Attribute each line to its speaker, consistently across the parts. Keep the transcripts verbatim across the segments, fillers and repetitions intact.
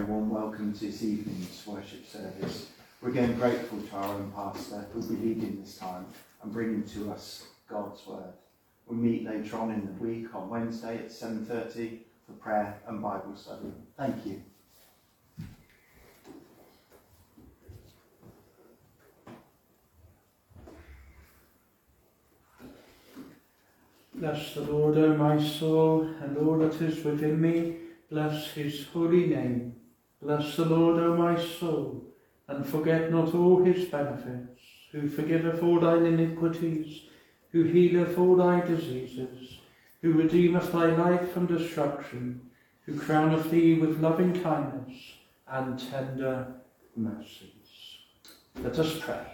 Speaker 1: very warm welcome to this evening's worship service. We're again grateful to our own pastor who'll be leading this time and bringing to us God's word. We'll meet later on in the week on Wednesday at seven thirty for prayer and Bible study. Thank you.
Speaker 2: Bless the Lord, O my soul, and all that is within me. Bless his holy name. Bless the Lord, O my soul, and forget not all his benefits, who forgiveth all thine iniquities, who healeth all thy diseases, who redeemeth thy life from destruction, who crowneth thee with loving kindness and tender mercies. Let us pray.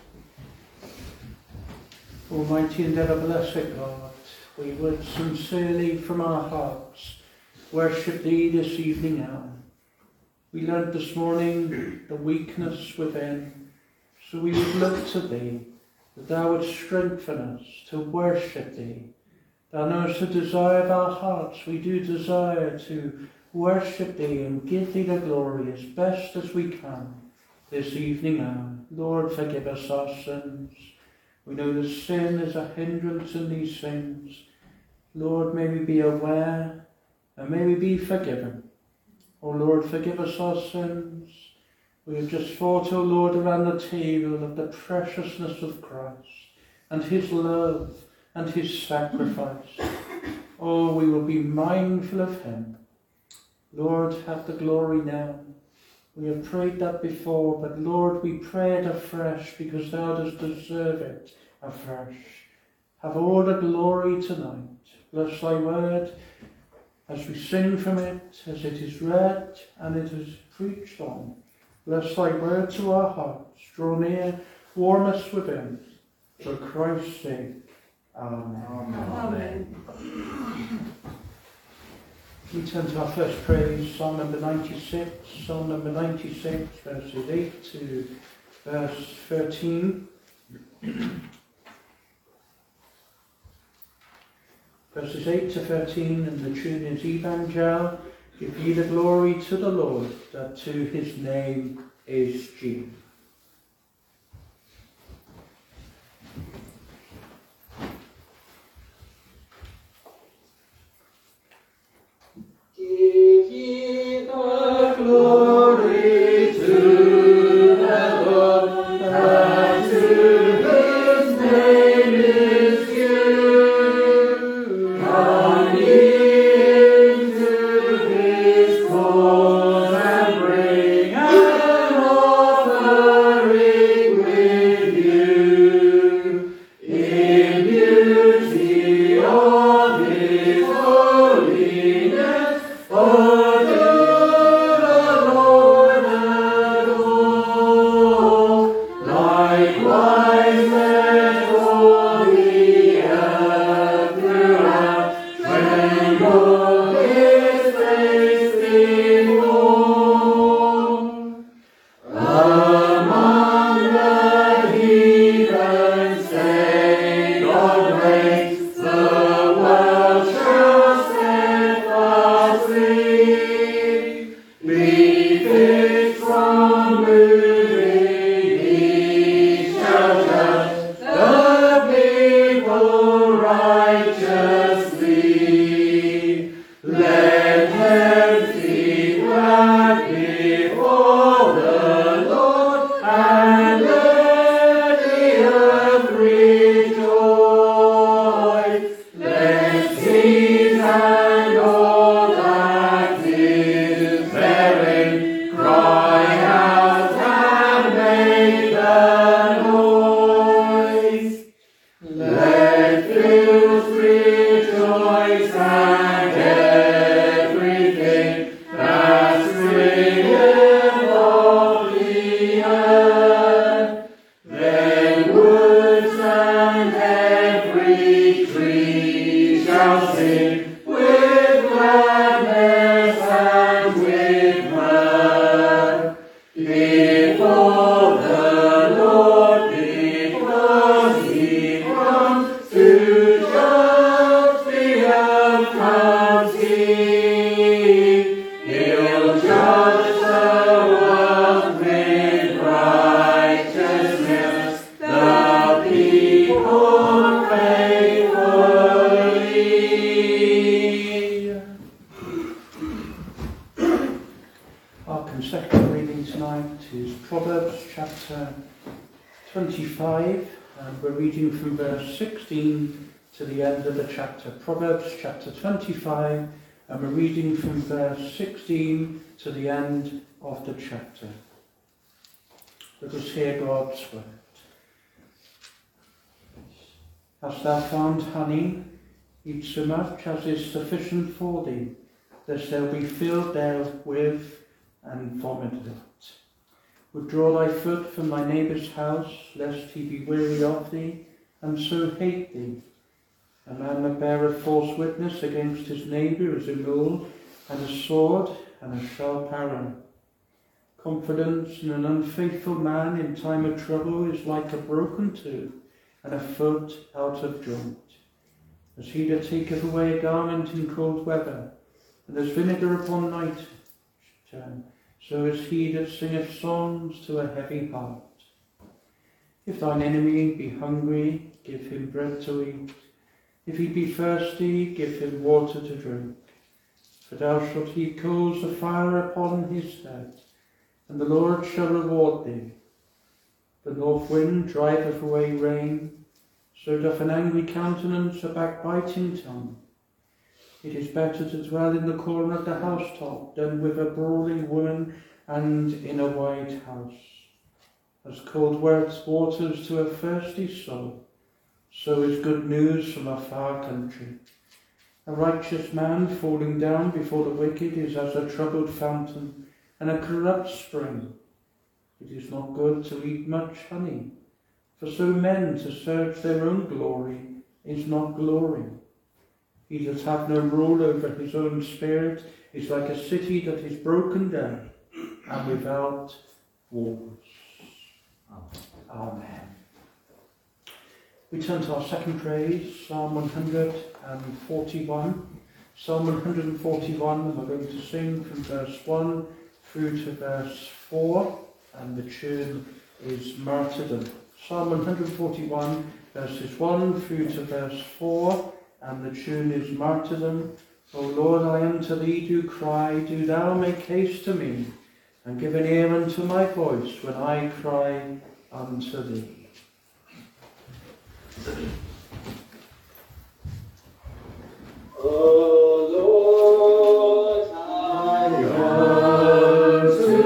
Speaker 2: Almighty and ever blessed God, we would sincerely from our hearts worship thee this evening hour. We learned this morning the weakness within, so we would look to thee, that thou would strengthen us to worship thee. Thou knowest the desire of our hearts. We do desire to worship thee and give thee the glory as best as we can this evening hour. Lord, forgive us our sins. We know that sin is a hindrance in these things. Lord, may we be aware and may we be forgiven. O Lord, forgive us our sins. We have just thought, O Lord, around the table of the preciousness of Christ and his love and his sacrifice. Oh, we will be mindful of him. Lord, have the glory now. We have prayed that before, but Lord, we pray it afresh because thou dost deserve it afresh. Have all the glory tonight. Bless thy word as we sing from it, as it is read and it is preached on. Bless thy word to our hearts. Draw near, warm us within. For Christ's sake. Amen.
Speaker 3: Amen.
Speaker 2: Amen. We turn to our first praise, Psalm number ninety-six. Psalm number ninety-six, verses eight to verse thirteen. Verses eight to thirteen, and the tune is Evangel. Give ye the glory to the Lord, that to his name is due.
Speaker 3: Give ye the glory to the Lord, that to his name is due. Come ye into his courts and bring an offering with you, in beauty of his holiness. Oh, do the Lord adore. Likewise let all the earth throughout tremble, his praise before. Among the heathen say, God reigns, the world shall stand fastly. Be fixed from moving, he shall judge the people righteously. Let them be glad before the Lord, and let the earth rejoice. Let seas and all that is therein cry out and make a noise. Let fields rejoice and everything that springeth of the earth. Then woods and every tree shall sing with gladness and with mirth before the Lord, because he comes to judge the earth. Comes he, he'll judge
Speaker 2: Proverbs chapter twenty-five, and we're reading from verse sixteen to the end of the chapter. Proverbs chapter twenty-five, and we're reading from verse sixteen to the end of the chapter. Let us hear God's word. Hast thou found honey? Eat so much as is sufficient for thee, lest thou be filled therewith and vomited out. Withdraw thy foot from thy neighbour's house, lest he be weary of thee, and so hate thee. A man that beareth false witness against his neighbour is a mule, and a sword, and a sharp arrow. Confidence in an unfaithful man in time of trouble is like a broken tooth, and a foot out of joint. As he that taketh away a garment in cold weather, and as vinegar upon night time, so is he that singeth songs to a heavy heart. If thine enemy be hungry, give him bread to eat. If he be thirsty, give him water to drink. For thou shalt heap coals of fire upon his head, and the Lord shall reward thee. The north wind driveth away rain, so doth an angry countenance a backbiting tongue. It is better to dwell in the corner of the housetop than with a brawling woman and in a wide house. As cold waters to a thirsty soul, so is good news from a far country. A righteous man falling down before the wicked is as a troubled fountain and a corrupt spring. It is not good to eat much honey, for so men to search their own glory is not glory. He that hath no rule over his own spirit is like a city that is broken down and without walls. Amen. We turn to our second praise, Psalm one hundred forty-one. Psalm one hundred forty-one, and we're going to sing from verse one through to verse four, and the tune is Martyrdom. Psalm one hundred forty-one, verses one through to verse four, and the tune is Martyrdom. O Lord, I unto thee do cry, do thou make haste to me, and give an ear unto my voice when I cry unto thee.
Speaker 3: O Lord, I come to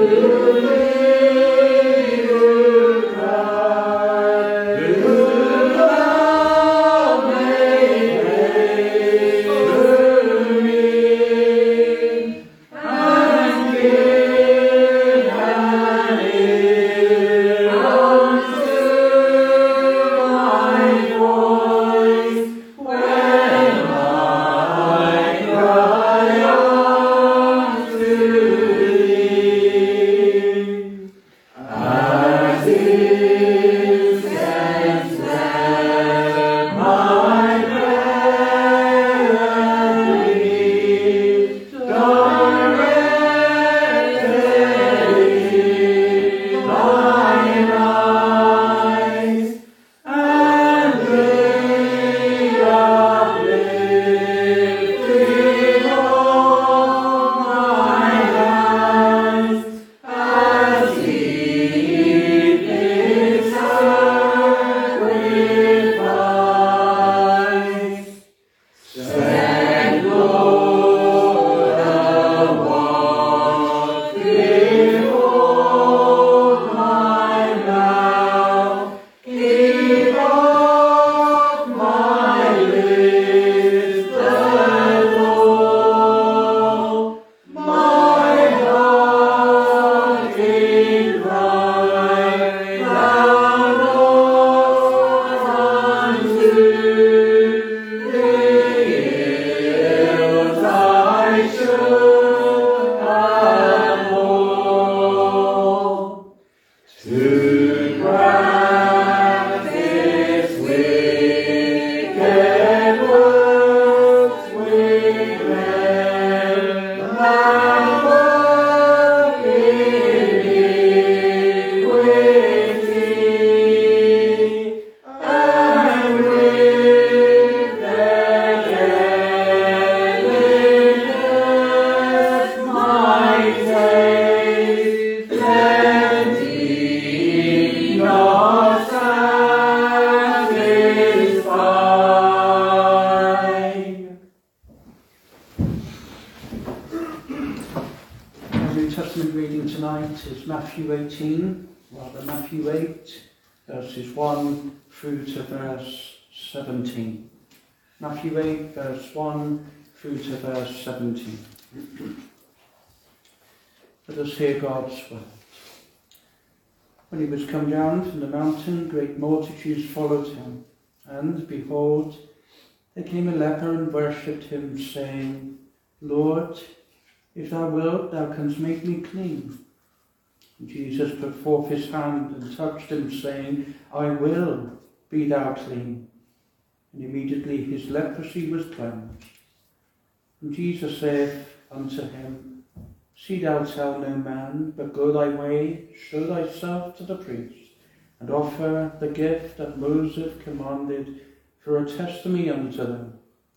Speaker 3: thee to cry, do thou make haste to me, and give an ear unto my voice when I cry unto thee. As incense let my melody directly thine eyes, and lay uplifted all my hands, as evening sacrifice. Send, Lord, the one behold my mouth, keep off my lips the law, my heart in cry thou Lord unto the hills of
Speaker 2: Our New Testament reading tonight is Matthew eighteen, rather Matthew eight, verses one through to verse seventeen. Matthew eight, verse one through to verse seventeen. Let us hear God's word. When he was come down from the mountain, great multitudes followed him. And, behold, there came a leper and worshipped him, saying, Lord, if thou wilt, thou canst make me clean. And Jesus put forth his hand and touched him, saying, I will, be thou clean. And immediately his leprosy was cleansed. And Jesus saith unto him, See thou tell no man, but go thy way, show thyself to the priest, and offer the gift that Moses commanded for a testimony unto them.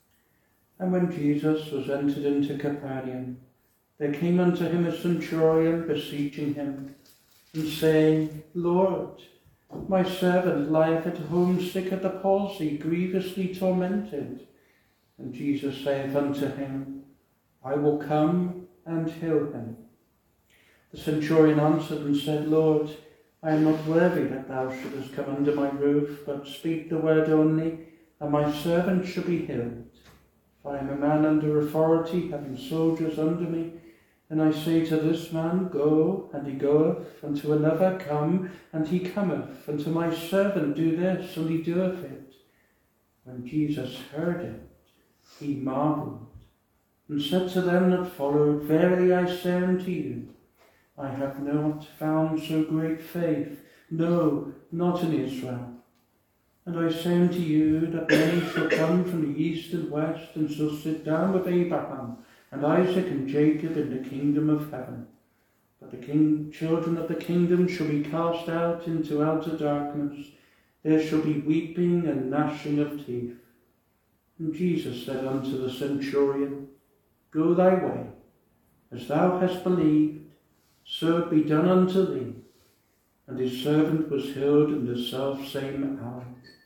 Speaker 2: And when Jesus was entered into Capernaum, there came unto him a centurion beseeching him, and saying, Lord, my servant lieth at home sick of the palsy, grievously tormented. And Jesus saith unto him, I will come and heal him. The centurion answered and said, Lord, I am not worthy that thou shouldest come under my roof, but speak the word only, and my servant shall be healed. For I am a man under authority, having soldiers under me, and I say to this man, Go, and he goeth, and to another, Come, and he cometh, and to my servant, Do this, and he doeth it. When Jesus heard it, he marvelled, and said to them that followed, Verily I say unto you, I have not found so great faith, no, not in Israel. And I say unto you that many shall come from the east and west, and shall sit down with Abraham and Isaac and Jacob in the kingdom of heaven. But the king, children of the kingdom shall be cast out into outer darkness. There shall be weeping and gnashing of teeth. And Jesus said unto the centurion, Go thy way, as thou hast believed, so it be done unto thee. And his servant was healed in the selfsame hour.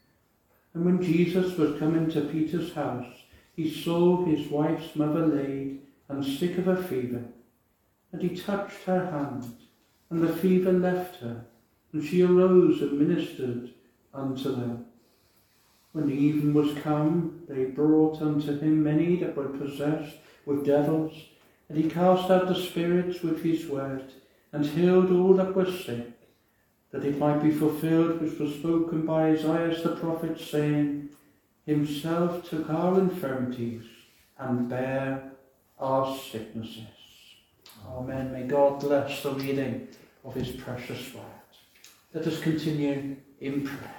Speaker 2: And when Jesus was come into Peter's house, he saw his wife's mother laid, and sick of a fever. And he touched her hand, and the fever left her, and she arose and ministered unto them. When the even was come, they brought unto him many that were possessed with devils, and he cast out the spirits with his word, and healed all that were sick, that it might be fulfilled which was spoken by Isaiah the prophet, saying, Himself took our infirmities, and bare our sicknesses. Amen. May God bless the reading of his precious word. Let us continue in prayer.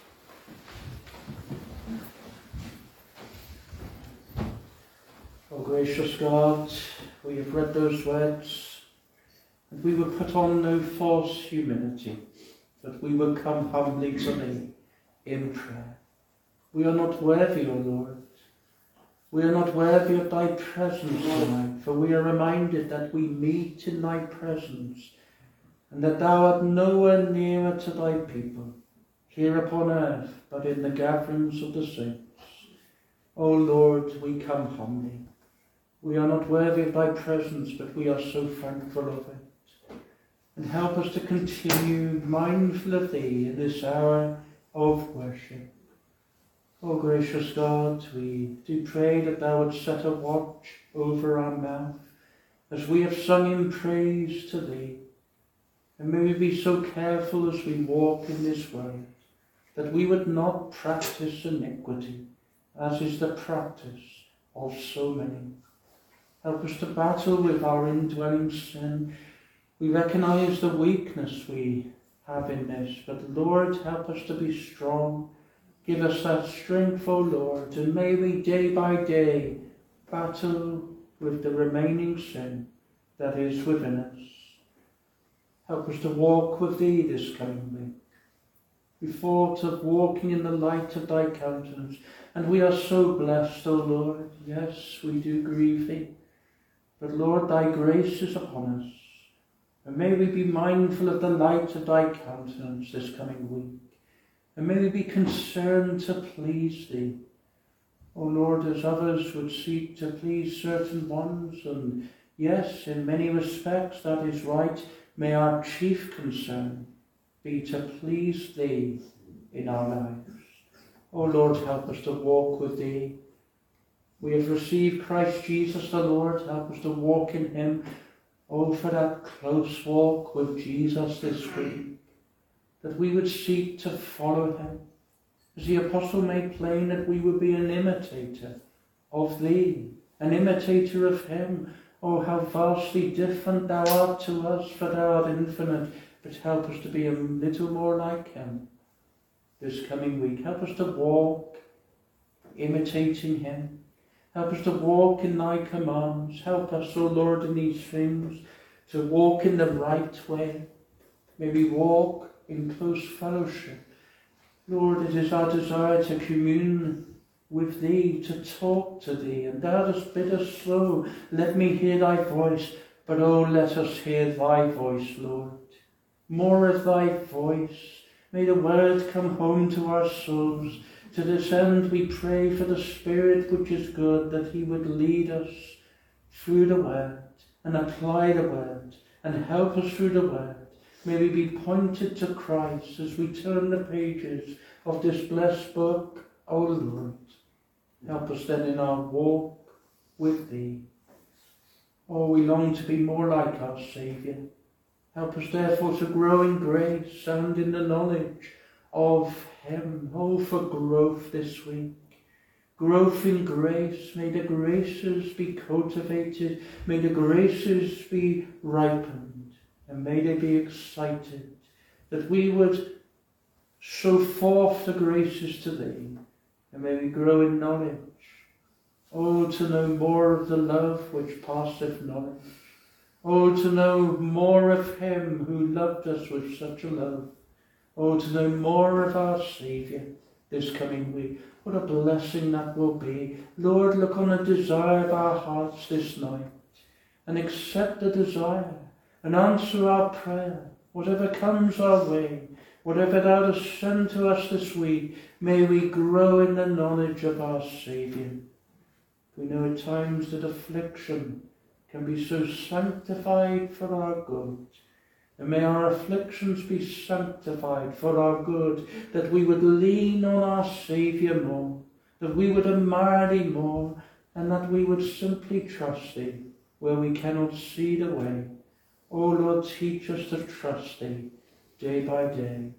Speaker 2: Oh, gracious God, we have read those words, and we would put on no false humility, but we would come humbly to thee in prayer. We are not worthy, O Lord. We are not worthy of thy presence tonight, for we are reminded that we meet in thy presence, and that thou art nowhere nearer to thy people, here upon earth, but in the gatherings of the saints. O Lord, we come humbly. We are not worthy of thy presence, but we are so thankful of it. And help us to continue mindful of thee in this hour of worship. O gracious God, we do pray that thou wouldst set a watch over our mouth as we have sung in praise to thee. And may we be so careful as we walk in this way, that we would not practice iniquity, as is the practice of so many. Help us to battle with our indwelling sin. We recognise the weakness we have in this, but Lord, help us to be strong. Give us that strength, O Lord, and may we day by day battle with the remaining sin that is within us. Help us to walk with thee this coming week. We thought of walking in the light of thy countenance, and we are so blessed, O Lord. Yes, we do grieve thee, but Lord, thy grace is upon us, and may we be mindful of the light of thy countenance this coming week. And may we be concerned to please thee. O Lord, as others would seek to please certain ones and Yes, in many respects that is right. May our chief concern be to please thee in our lives. O Lord, help us to walk with thee. We have received Christ Jesus the Lord. Help us to walk in him. Oh, for that close walk with Jesus this week, that we would seek to follow him. As the apostle made plain, that we would be an imitator of thee, an imitator of him. Oh, how vastly different thou art to us, for thou art infinite, but help us to be a little more like him this coming week. Help us to walk imitating him. Help us to walk in thy commands. Help us, O Lord, in these things, to walk in the right way. May we walk in close fellowship. Lord, it is our desire to commune with thee, to talk to thee, and thou dost bid us slow. Let me hear thy voice, but oh, let us hear thy voice, Lord. More of thy voice. May the word come home to our souls. To this end we pray for the Spirit which is good, that he would lead us through the word and apply the word and help us through the word. May we be pointed to Christ as we turn the pages of this blessed book, O Lord. Help us then in our walk with thee. Oh, we long to be more like our Saviour. Help us therefore to grow in grace and in the knowledge of him. Oh, for growth this week. Growth in grace. May the graces be cultivated. May the graces be ripened. And may they be excited. That we would show forth the graces to thee. And may we grow in knowledge. Oh, to know more of the love which passeth knowledge. Oh, to know more of him who loved us with such a love. Oh, to know more of our Saviour this coming week. What a blessing that will be. Lord, look on the desire of our hearts this night and accept the desire and answer our prayer. Whatever comes our way, whatever thou dost send to us this week, may we grow in the knowledge of our Saviour. We know at times that affliction can be so sanctified for our good. And may our afflictions be sanctified for our good, that we would lean on our Saviour more, that we would admire thee more, and that we would simply trust thee where we cannot see the way. O Lord, teach us to trust thee day by day.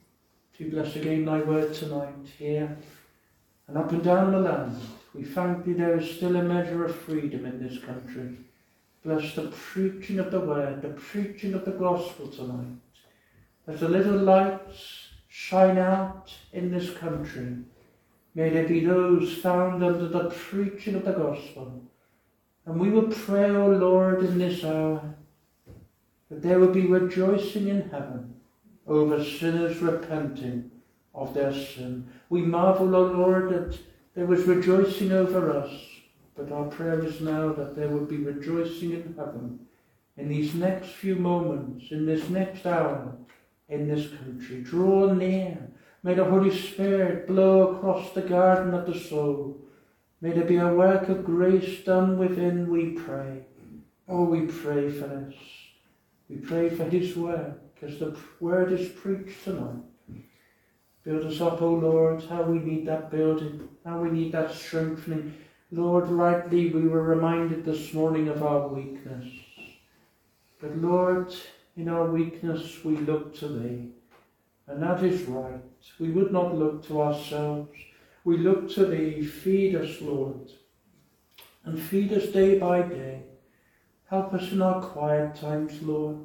Speaker 2: To bless again thy word tonight here and up and down the land. We thank thee there is still a measure of freedom in this country. Bless the preaching of the word, the preaching of the gospel tonight. Let the little lights shine out in this country. May there be those found under the preaching of the gospel. And we will pray, O Lord, in this hour, that there will be rejoicing in heaven over sinners repenting of their sin. We marvel, O Lord, that there was rejoicing over us. But our prayer is now that there will be rejoicing in heaven in these next few moments, in this next hour, in this country. Draw near. May the Holy Spirit blow across the garden of the soul. May there be a work of grace done within, we pray. Oh, we pray for this. We pray for his work as the word is preached tonight. Build us up, O Lord, how we need that building, how we need that strengthening. Lord, rightly we were reminded this morning of our weakness. But Lord, in our weakness we look to thee. And that is right. We would not look to ourselves. We look to thee. Feed us, Lord. And feed us day by day. Help us in our quiet times, Lord.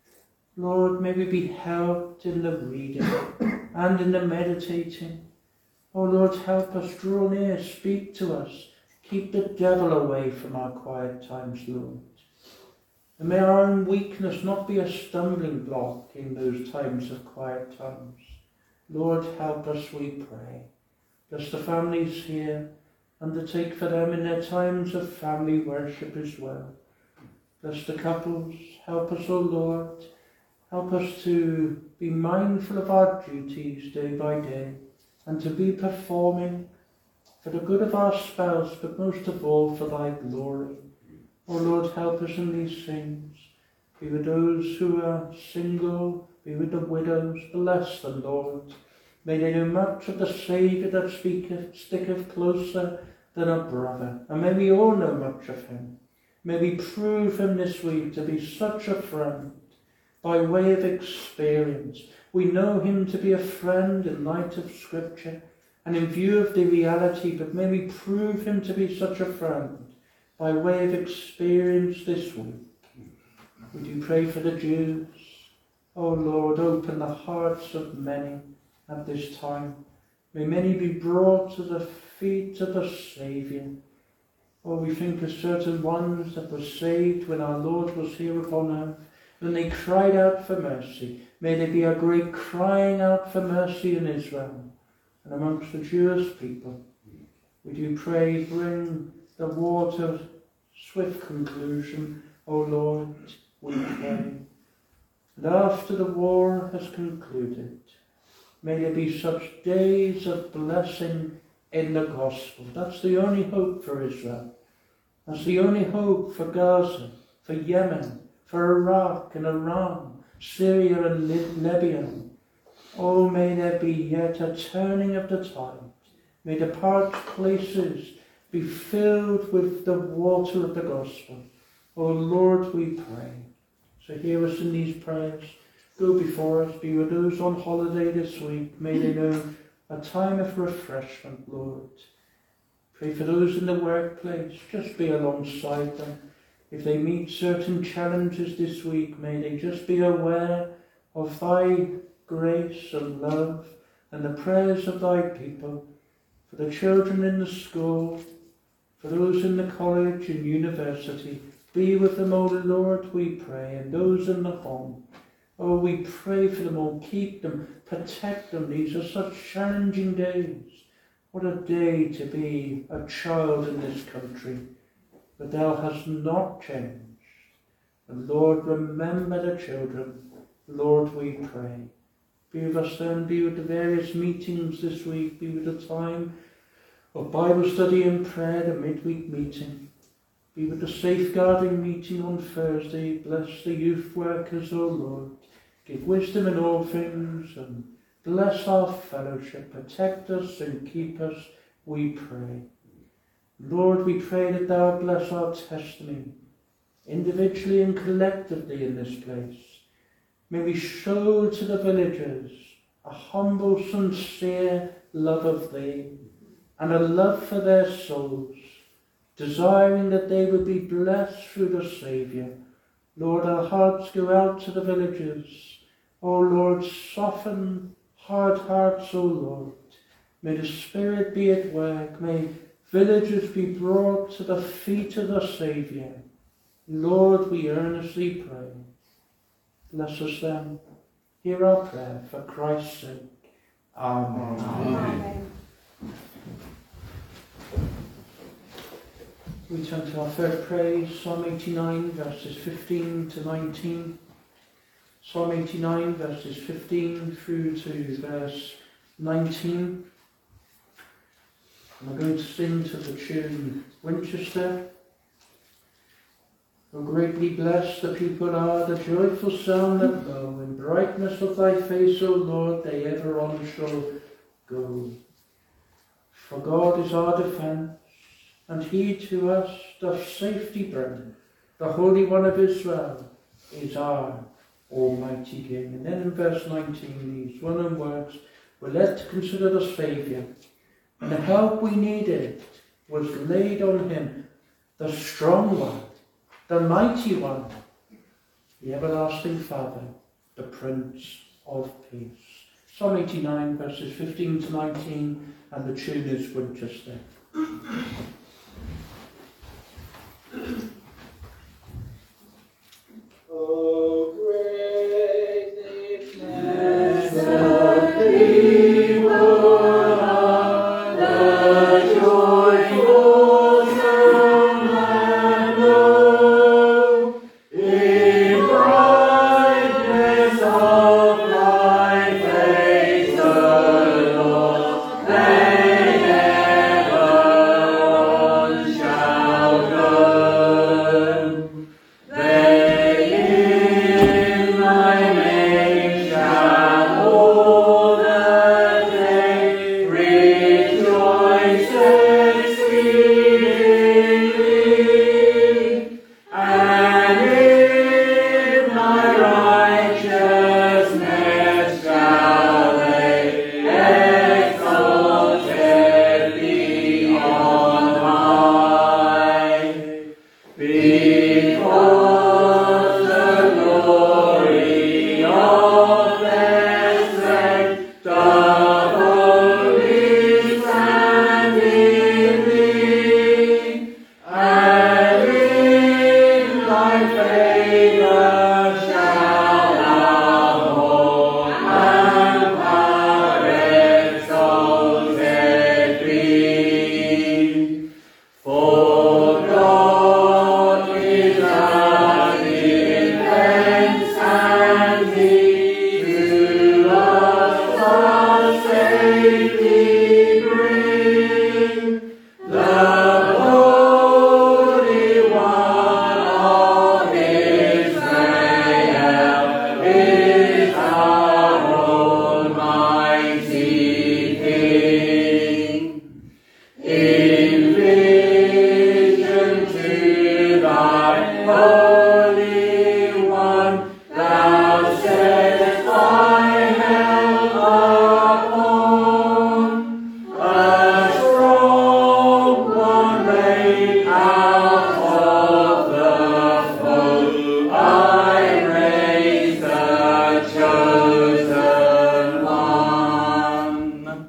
Speaker 2: Lord, may we be helped in the reading and in the meditating. Oh Lord, help us, draw near, speak to us. Keep the devil away from our quiet times, Lord. And may our own weakness not be a stumbling block in those times of quiet times. Lord, help us, we pray. Bless the families here. Undertake for them in their times of family worship as well. Bless the couples. Help us, O Lord. Help us to be mindful of our duties day by day and to be performing for the good of our spouse, but most of all for thy glory. O Lord, help us in these things. Be with those who are single, be with the widows, bless them, Lord. May they know much of the Saviour that speaketh, sticketh closer than a brother, and may we all know much of him. May we prove him this week to be such a friend by way of experience. We know him to be a friend in light of Scripture and in view of the reality, but may we prove him to be such a friend by way of experience this week. We do pray for the Jews. O Lord, open the hearts of many at this time. May many be brought to the feet of the Saviour. Oh, we think of certain ones that were saved when our Lord was here upon earth, when they cried out for mercy. May there be a great crying out for mercy in Israel and amongst the Jewish people. We do pray, bring the war to swift conclusion, O Lord, we pray. And after the war has concluded, may there be such days of blessing in the gospel. That's the only hope for Israel. That's the only hope for Gaza, for Yemen, for Iraq and Iran, Syria and Libya. Oh, may there be yet a turning of the tide. May the parched places be filled with the water of the gospel. Oh Lord, we pray. So hear us in these prayers. Go before us, be with those on holiday this week. May they know a time of refreshment, Lord. Pray for those in the workplace. Just be alongside them. If they meet certain challenges this week, may they just be aware of thy grace and love and the prayers of thy people. For the children in the school, for those in the college and university, be with them, O Lord, we pray, and those in the home. Oh, we pray for them all, keep them, protect them. These are such challenging days. What a day to be a child in this country. But thou hast not changed. And Lord, remember the children. Lord, we pray. Be with us then, be with the various meetings this week, be with the time of Bible study and prayer, the midweek meeting. Be with the safeguarding meeting on Thursday. Bless the youth workers, O Lord. Give wisdom in all things and bless our fellowship. Protect us and keep us, we pray. Lord, we pray that thou bless our testimony, individually and collectively in this place. May we show to the villagers a humble, sincere love of thee and a love for their souls, desiring that they would be blessed through the Saviour. Lord, our hearts go out to the villagers. O Lord, soften hard hearts, O Lord. May the Spirit be at work. May villagers be brought to the feet of the Saviour. Lord, we earnestly pray. Bless us then. Hear our prayer for Christ's sake. Amen.
Speaker 3: Amen.
Speaker 2: We turn to our third praise, Psalm eighty-nine, verses fifteen to nineteen. Psalm eighty-nine, verses fifteen through to verse nineteen. And we're going to sing to the tune Winchester. O greatly blessed the people are, the joyful sound that blow, in brightness of thy face, O Lord, they ever on shall go. For God is our defence, and he to us doth safety bring. The Holy One of Israel is our Almighty King. And then in verse nineteen, these well-known words, we're led to consider the Saviour. And the help we needed was laid on him, the strong one, the mighty one, the everlasting Father, the Prince of Peace. Psalm eighty-nine, verses fifteen to nineteen, and the tune is Winchester.
Speaker 3: Oh, great blessed people are the joyful sound that know, in brightness of thy face, the Lord, they ever on shall because the glory of their strength doth only stand in thee, and in thy favour shall our home and power exalted be. For God is an defense, and He to us the safety bring. The Holy One of Israel is our almighty King. In vision to thy Holy One, thou settest thy helm upon. A strong one made out of the foe, I raise the chosen one.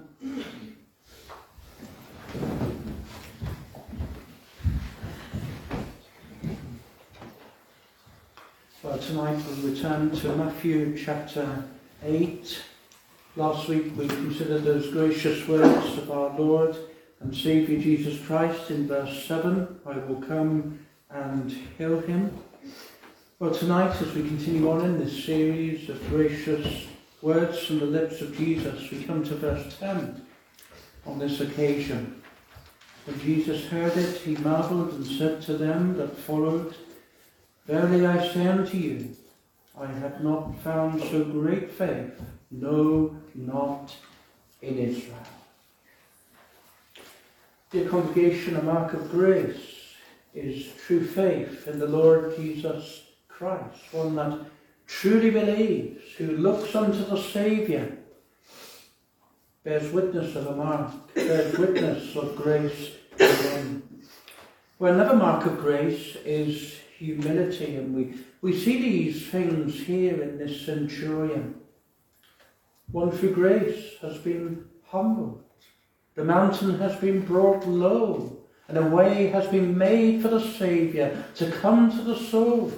Speaker 2: Well, tonight we return to Matthew chapter eight. Last week we considered those gracious words of our Lord and Saviour Jesus Christ in verse seven, I will come and heal him. Well, tonight as we continue on in this series of gracious words from the lips of Jesus, we come to verse ten on this occasion. When Jesus heard it, he marvelled and said to them that followed, Verily I say unto you, I have not found so great faith, no, not in Israel. Dear congregation, a mark of grace is true faith in the Lord Jesus Christ, one that truly believes, who looks unto the Saviour, bears witness of a mark, bears witness of grace within. Well, another mark of grace is humility, and we, we see these things here in this centurion. One through grace has been humbled. The mountain has been brought low, and a way has been made for the Saviour to come to the soul.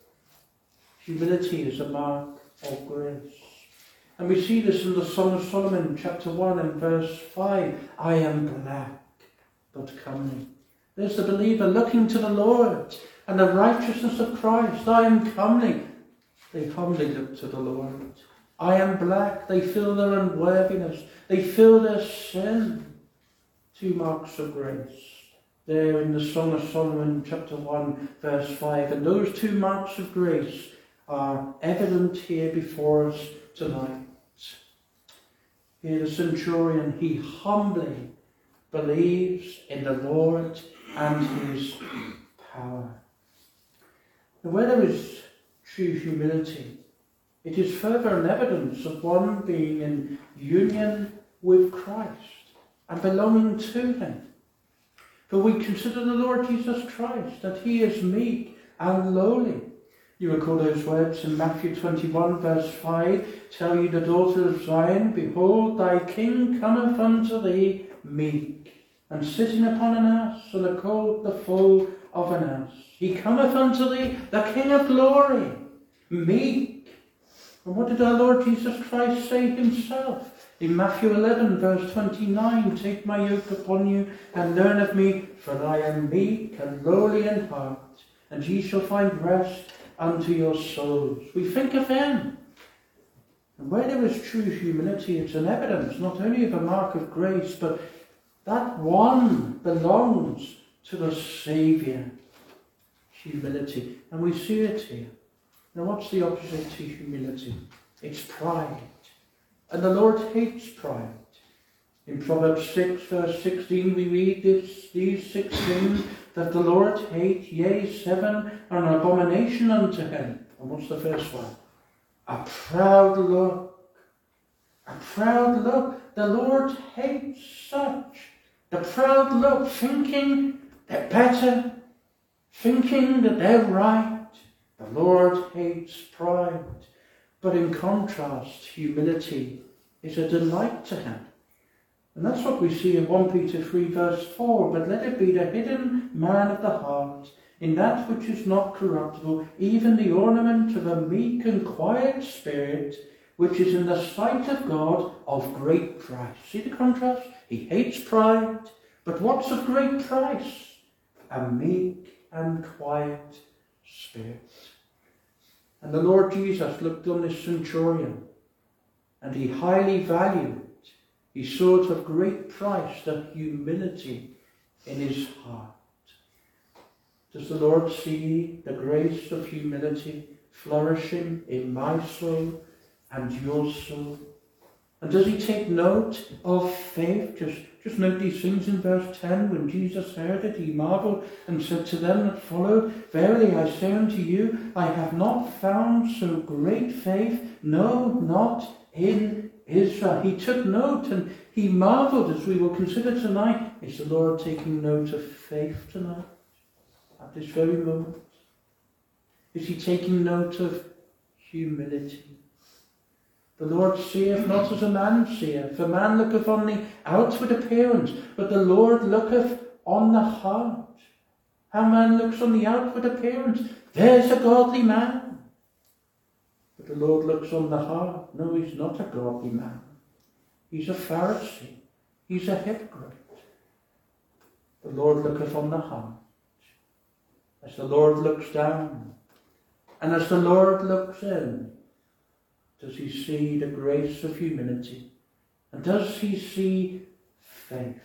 Speaker 2: Humility is a mark of grace. And we see this in the Song of Solomon, chapter one and verse five. I am black, but comely. There's the believer looking to the Lord and the righteousness of Christ. I am comely. They humbly look to the Lord. I am black. They feel their unworthiness. They feel their sin. Two marks of grace there in the Song of Solomon, chapter one, verse five. And those two marks of grace are evident here before us tonight. Here the centurion, he humbly believes in the Lord and his power. And where there is true humility, it is further an evidence of one being in union with Christ and belonging to him. For we consider the Lord Jesus Christ, that he is meek and lowly. You recall those words in Matthew twenty-one, verse five, Tell ye the daughter of Zion, Behold, thy king cometh unto thee meek, and sitting upon an ass, and the colt the foal of an ass. He cometh unto thee, the King of glory, meek. And what did our Lord Jesus Christ say himself? In Matthew eleven, verse twenty-nine, Take my yoke upon you, and learn of me, for I am meek and lowly in heart, and ye shall find rest unto your souls. We think of him. And where there is true humility, it's an evidence not only of a mark of grace, but that one belongs to the Saviour. Humility. And we see it here. Now what's the opposite to humility? It's pride. And the Lord hates pride. In Proverbs six, verse sixteen, we read this, these six things that the Lord hates, yea, seven are an abomination unto him. And what's the first one? A proud look. A proud look. The Lord hates such. The proud look, thinking they're better, thinking that they're right. The Lord hates pride, but in contrast, humility is a delight to him. And that's what we see in First Peter three verse four. But let it be the hidden man of the heart, in that which is not corruptible, even the ornament of a meek and quiet spirit, which is in the sight of God of great price. See the contrast? He hates pride, but what's of great price? A meek and quiet spirit. And the Lord Jesus looked on this centurion, and he highly valued, he saw it of great price, the humility in his heart. Does the Lord see the grace of humility flourishing in my soul and your soul? And does he take note of faith? Just, just note these things in verse ten. When Jesus heard it, he marvelled and said to them that followed, Verily I say unto you, I have not found so great faith, no, not in Israel. He took note and he marvelled, as we will consider tonight. Is the Lord taking note of faith tonight? At this very moment? Is he taking note of humility? The Lord seeth not as a man seeth. For man looketh on the outward appearance, but the Lord looketh on the heart. How man looks on the outward appearance, there's a godly man. But the Lord looks on the heart. No, he's not a godly man. He's a Pharisee. He's a hypocrite. The Lord looketh on the heart. As the Lord looks down, and as the Lord looks in, does he see the grace of humility? And does he see faith?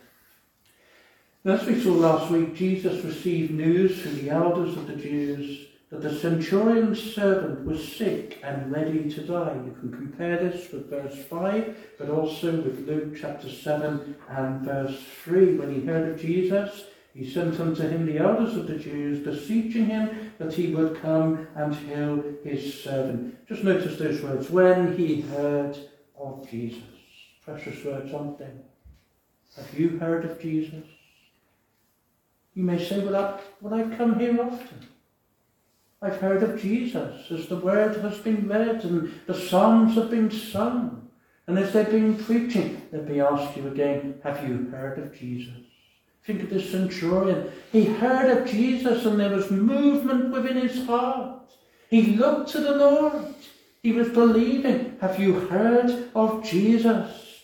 Speaker 2: As we saw last week, Jesus received news from the elders of the Jews that the centurion's servant was sick and ready to die. You can compare this with verse five, but also with Luke chapter seven and verse three. When he heard of Jesus, he sent unto him the elders of the Jews, beseeching him that he would come and heal his servant. Just notice those words, when he heard of Jesus. Precious words, aren't they? Have you heard of Jesus? You may say, well, I, well I've come here often. I've heard of Jesus as the word has been read and the psalms have been sung. And as they've been preaching, let me ask you again, have you heard of Jesus? Think of this centurion. He heard of Jesus and there was movement within his heart. He looked to the Lord. He was believing. Have you heard of Jesus?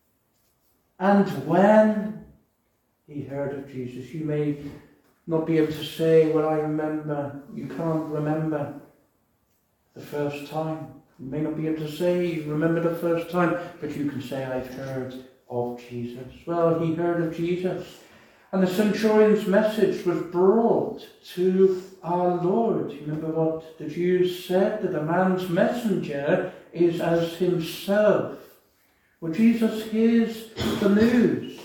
Speaker 2: And when he heard of Jesus, you may not be able to say, well, I remember. You can't remember the first time. You may not be able to say you remember the first time, but you can say, I've heard of Jesus. Well, he heard of Jesus. And the centurion's message was brought to our Lord. You remember what the Jews said? That a man's messenger is as himself. Well, Jesus hears the news.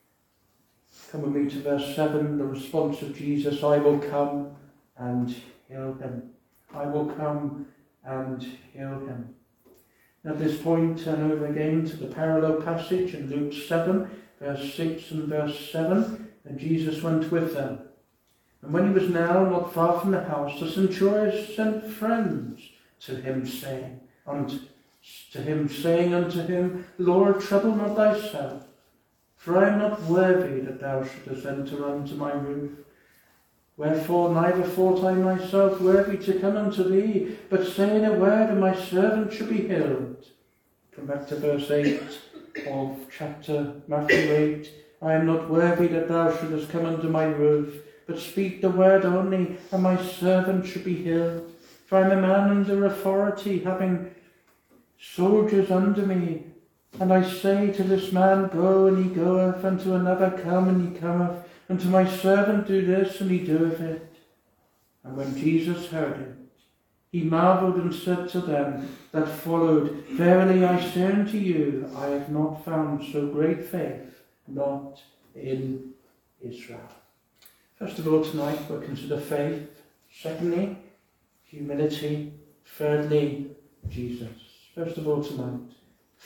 Speaker 2: Come with me to verse seven, the response of Jesus, I will come and heal him. I will come and heal him. At this point, turn over again to the parallel passage in Luke seven, verse six and verse seven. And Jesus went with them. And when he was now not far from the house, the centurion sent friends to him, saying, unto, to him, saying unto him, Lord, trouble not thyself, for I am not worthy that thou shouldest enter unto my roof. Wherefore neither thought I myself worthy to come unto thee, but say in a word, and my servant shall be healed. Come back to verse eight of chapter Matthew eight. I am not worthy that thou shouldest come under my roof, but speak the word only, and my servant shall be healed. For I am a man under authority, having soldiers under me. And I say to this man, go, and he goeth, and to another, come, and he cometh, and to my servant, do this, and he doeth it. And when Jesus heard it, he marvelled and said to them that followed, Verily I say unto you, I have not found so great faith, not in Israel. First of all, tonight we'll consider faith. Secondly, humility. Thirdly, Jesus. First of all, tonight,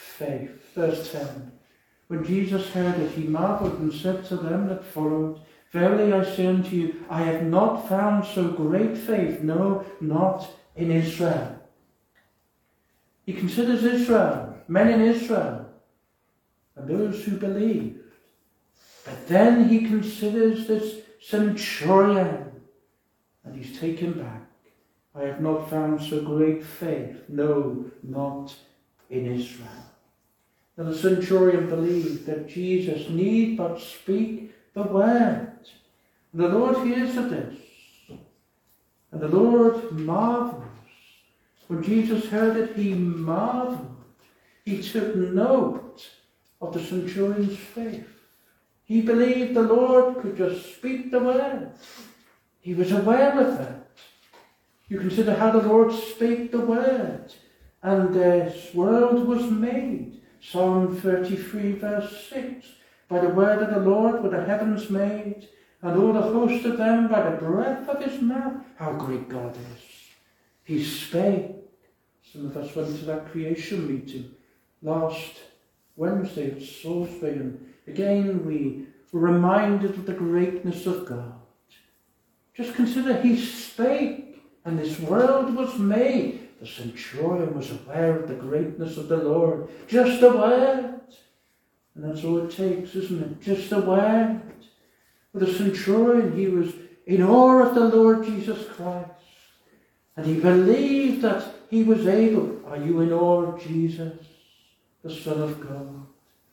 Speaker 2: faith. Verse ten. When Jesus heard it, he marvelled and said to them that followed, Verily I say unto you, I have not found so great faith, no, not in Israel. He considers Israel, men in Israel, and those who believed. But then he considers this centurion, and he's taken back. I have not found so great faith, no, not in Israel. Now the centurion believed that Jesus need but speak the word. And the Lord hears of this. And the Lord marvels. When Jesus heard it, he marveled. He took note of the centurion's faith. He believed the Lord could just speak the word. He was aware of that. You consider how the Lord spake the word, and this world was made. Psalm thirty-three, verse six. By the word of the Lord were the heavens made, and all the host of them by the breath of his mouth. How great God is. He spake. Some of us went to that creation meeting last Wednesday at Salisbury, and again we were reminded of the greatness of God. Just consider, he spake, and this world was made. The centurion was aware of the greatness of the Lord. Just a word. And that's all it takes, isn't it? Just a word. With the centurion, he was in awe of the Lord Jesus Christ. And he believed that he was able. Are you in awe of Jesus, the Son of God?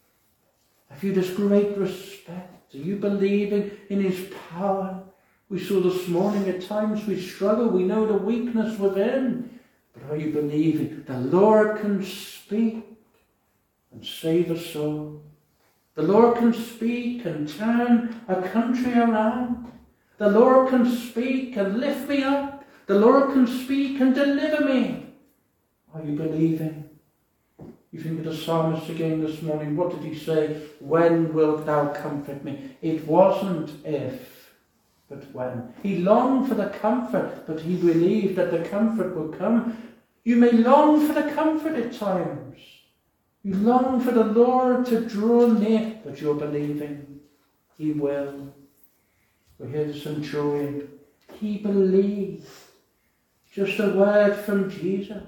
Speaker 2: Have you this great respect? Are you believing in his power? We saw this morning at times we struggle. We know the weakness within. But are you believing the Lord can speak and save a soul? The Lord can speak and turn a country around. The Lord can speak and lift me up. The Lord can speak and deliver me. Are you believing? You think of the psalmist again this morning. What did he say? When wilt thou comfort me? It wasn't if, but when. He longed for the comfort, but he believed that the comfort would come. You may long for the comfort at times. You long for the Lord to draw near, but you're believing he will. We hear the centurion. He believed. Just a word from Jesus.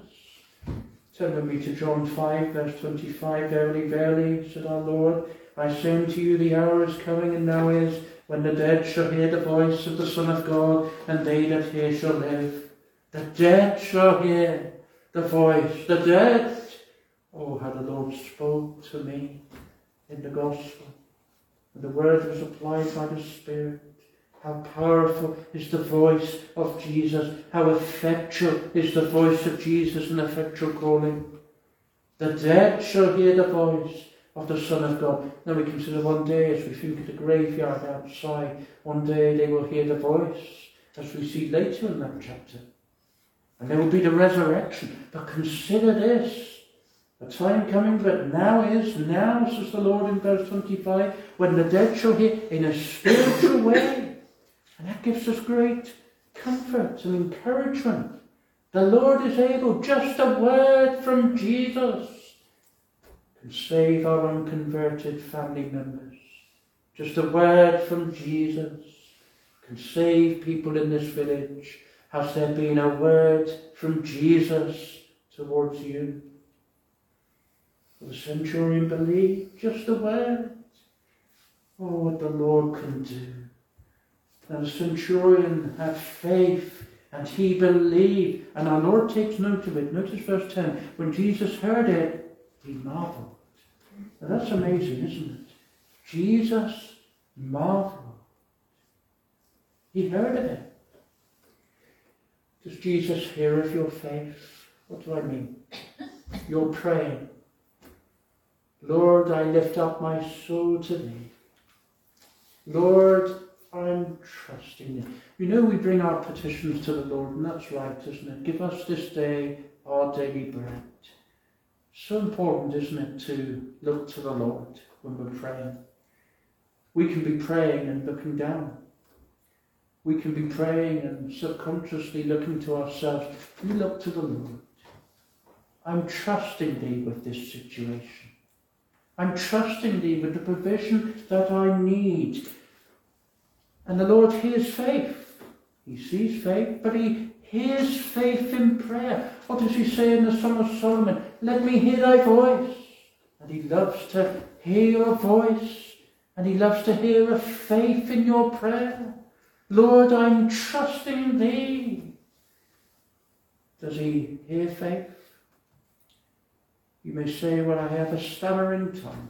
Speaker 2: Turn with me to John five, verse twenty-five. Verily, verily, said our Lord, I say unto you, the hour is coming, and now is, when the dead shall hear the voice of the Son of God, and they that hear shall live. The dead shall hear the voice. The dead. Oh, how the Lord spoke to me in the gospel. And the word was applied by the Spirit. How powerful is the voice of Jesus. How effectual is the voice of Jesus in effectual calling. The dead shall hear the voice of the Son of God. Now we consider one day, as we think of the graveyard outside, one day they will hear the voice, as we see later in that chapter. And there will be the resurrection. But consider this. A time coming, but now is, now, says the Lord in verse twenty-five, when the dead shall hear in a spiritual way. And that gives us great comfort and encouragement. The Lord is able, just a word from Jesus can save our unconverted family members. Just a word from Jesus can save people in this village. Has there been a word from Jesus towards you? The centurion believed, just a word. Oh, what the Lord can do. And the centurion had faith, and he believed. And our Lord takes note of it. Notice verse ten. When Jesus heard it, he marveled. Now that's amazing, isn't it? Jesus marveled. He heard of it. Does Jesus hear of your faith? What do I mean? You're praying. Lord, I lift up my soul to thee. Lord, I'm trusting thee. You know we bring our petitions to the Lord, and that's right, isn't it? Give us this day our daily bread. So important, isn't it, to look to the Lord when we're praying. We can be praying and looking down. We can be praying and subconsciously looking to ourselves. We look to the Lord. I'm trusting thee with this situation. I'm trusting thee with the provision that I need. And the Lord hears faith. He sees faith, but he hears faith in prayer. What does he say in the Song of Solomon? Let me hear thy voice. And he loves to hear your voice. And he loves to hear a faith in your prayer. Lord, I'm trusting thee. Does he hear faith? You may say, well, I have a stammering tongue,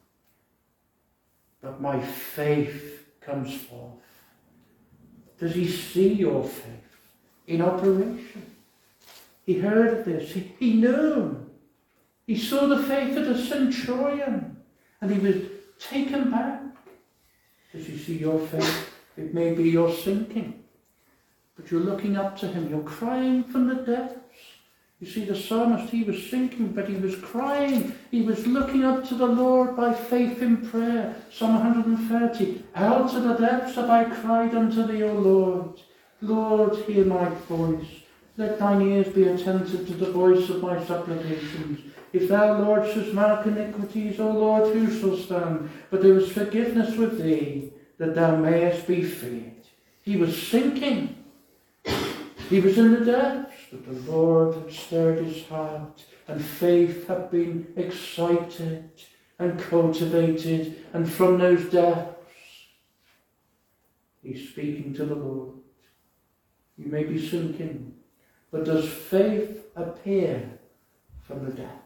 Speaker 2: but my faith comes forth. Does he see your faith in operation? He heard of this. He, he knew. He saw the faith of the centurion, and he was taken back. Does he see your faith? It may be you're sinking, but you're looking up to him. You're crying from the depths. You see, the psalmist, he was sinking, but he was crying. He was looking up to the Lord by faith in prayer. Psalm one hundred thirty, out of the depths have I cried unto thee, O Lord. Lord, hear my voice. Let thine ears be attentive to the voice of my supplications. If thou, Lord, shouldst mark iniquities, O Lord, who shall stand? But there is forgiveness with thee, that thou mayest be feared. He was sinking. He was in the depths, but the Lord had stirred his heart, and faith had been excited and cultivated, and from those depths, he's speaking to the Lord. You may be sinking, but does faith appear from the depths?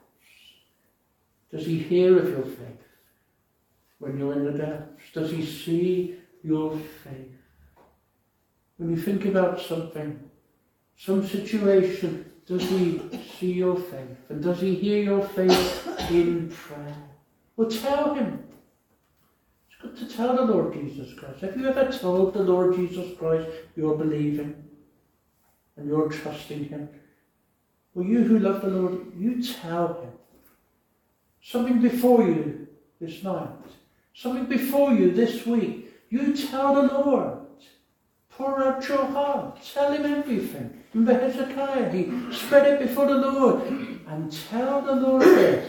Speaker 2: Does he hear of your faith when you're in the depths? Does he see your faith? When you think about something, some situation, does he see your faith? And does he hear your faith in prayer? Well, tell him. It's good to tell the Lord Jesus Christ. Have you ever told the Lord Jesus Christ you're believing and you're trusting him? Well, you who love the Lord, you tell him. Something before you this night. Something before you this week. You tell the Lord. Pour out your heart. Tell him everything. Remember Hezekiah, he spread it before the Lord. And tell the Lord this.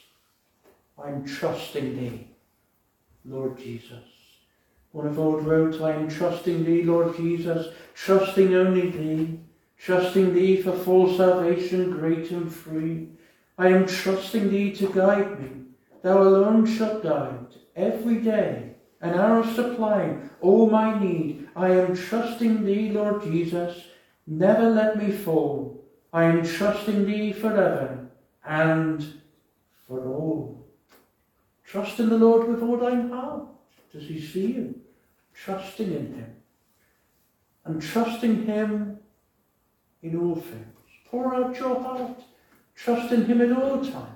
Speaker 2: I'm trusting thee, Lord Jesus. One of old wrote, I am trusting thee, Lord Jesus, trusting only thee, trusting thee for full salvation, great and free. I am trusting thee to guide me. Thou alone shalt guide every day, an hour supplying all my need. I am trusting thee, Lord Jesus, never let me fall. I am trusting thee forever and for all. Trust in the Lord with all thine heart. Does he see you? Trusting in him. And trusting him in all things. Pour out your heart. Trust in him in all times.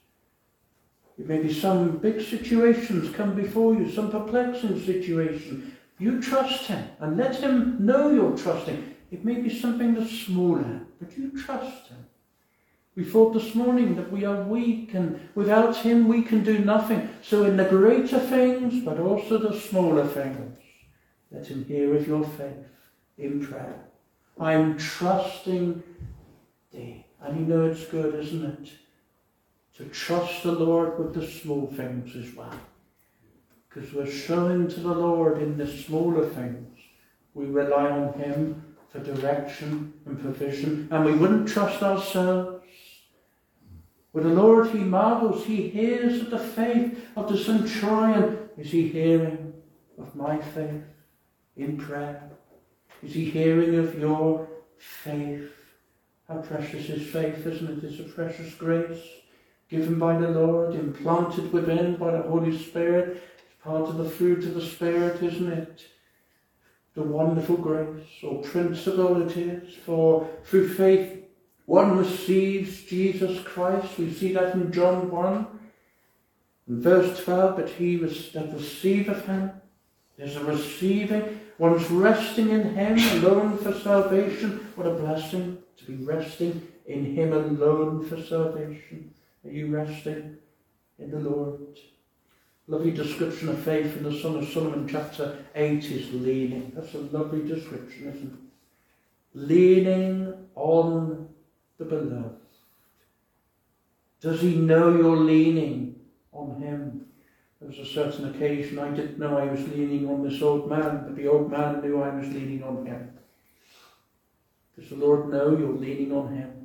Speaker 2: It may be some big situations come before you, some perplexing situation. You trust him and let him know you're trusting. It may be something that's smaller, but you trust him. We thought this morning that we are weak and without him we can do nothing. So in the greater things, but also the smaller things, let him hear of your faith in prayer. I'm trusting thee. And you know it's good, isn't it? To trust the Lord with the small things as well. Because we're showing to the Lord in the smaller things. We rely on him for direction and provision. And we wouldn't trust ourselves. With the Lord he marvels. He hears of the faith of the centurion. Is he hearing of my faith in prayer? Is he hearing of your faith? How precious is faith, isn't it? It's a precious grace given by the Lord, implanted within by the Holy Spirit. It's part of the fruit of the Spirit, isn't it? The wonderful grace or principle it is. For through faith one receives Jesus Christ. We see that in John one. In verse twelve, but he was that receiveth him. There's a receiving. One's resting in him alone for salvation. What a blessing to be resting in him alone for salvation. Are you resting in the Lord? Lovely description of faith in the Song of Solomon chapter eight is leaning. That's a lovely description, isn't it? Leaning on the beloved. Does he know you're leaning on him? There was a certain occasion I didn't know I was leaning on this old man, but the old man knew I was leaning on him. Does the Lord know you're leaning on him?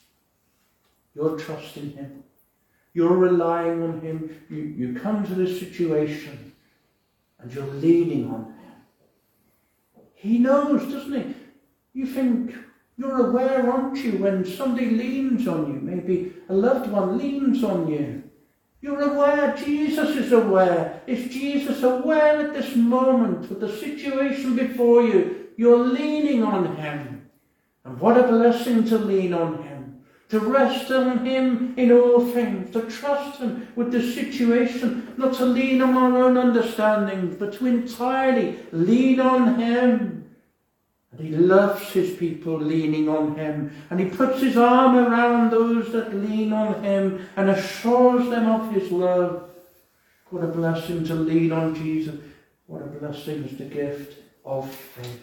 Speaker 2: You're trusting him. You're relying on him. You, you come to this situation and you're leaning on him. He knows, doesn't he? You think you're aware, aren't you, when somebody leans on you, maybe a loved one leans on you. You're aware, Jesus is aware. Is Jesus aware at this moment with the situation before you? You're leaning on him. And what a blessing to lean on him, to rest on him in all things, to trust him with the situation, not to lean on our own understanding, but to entirely lean on him. And he loves his people leaning on him, and he puts his arm around those that lean on him and assures them of his love. What a blessing to lean on Jesus. What a blessing is the gift of faith.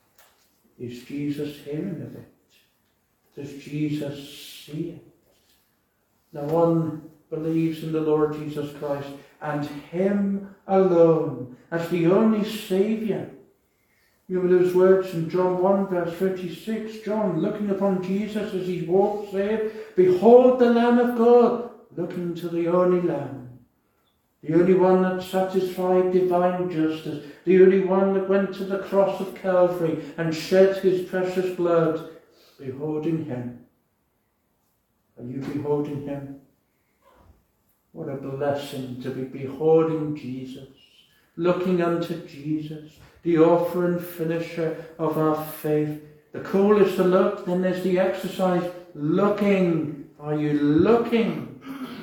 Speaker 2: Is Jesus hearing of it? Does Jesus see it? No one believes in the Lord Jesus Christ and him alone as the only Saviour. You remember those words in John one verse thirty-six, John looking upon Jesus as he walked, said, "Behold the Lamb of God," looking to the only Lamb, the only one that satisfied divine justice, the only one that went to the cross of Calvary and shed his precious blood, beholding him. Are you beholding him? What a blessing to be beholding Jesus, looking unto Jesus, the author and finisher of our faith. The call is to look, then there's the exercise, looking. Are you looking?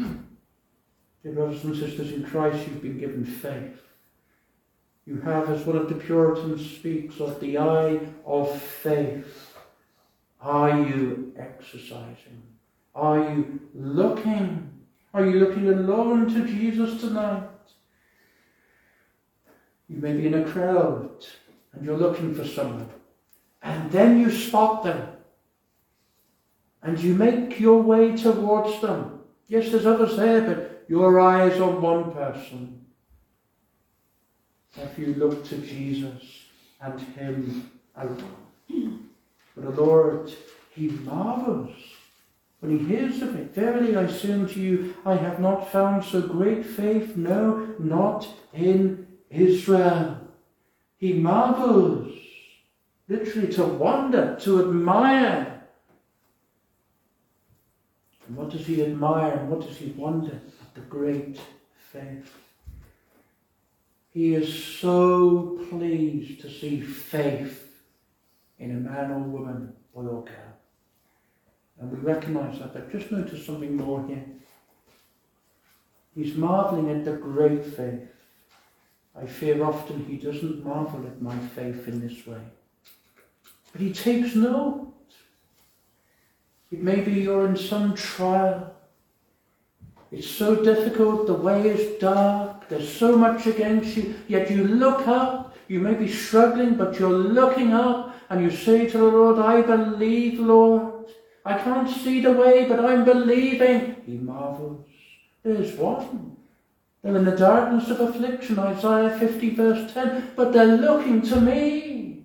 Speaker 2: Dear brothers and sisters in Christ, you've been given faith. You have, as one of the Puritans speaks of, the eye of faith. Are you exercising? Are you looking? Are you looking alone to Jesus tonight? You may be in a crowd and you're looking for someone, and then you spot them and you make your way towards them. Yes, there's others there, but your eye is on one person. If you look to Jesus and him alone. But the Lord, he marvels when he hears of it. Verily I say unto you, I have not found so great faith, no, not in Israel. He marvels, literally to wonder, to admire. And what does he admire and what does he wonder? At the great faith. He is so pleased to see faith in a man or woman, boy or girl. And we recognise that, but just notice something more here. He's marvelling at the great faith. I fear often he doesn't marvel at my faith in this way. But he takes note. It may be you're in some trial. It's so difficult, the way is dark, there's so much against you, yet you look up, you may be struggling, but you're looking up and you say to the Lord, I believe, Lord. I can't see the way, but I'm believing. He marvels. There's one. They're in the darkness of affliction, Isaiah fifty verse ten, but they're looking to me.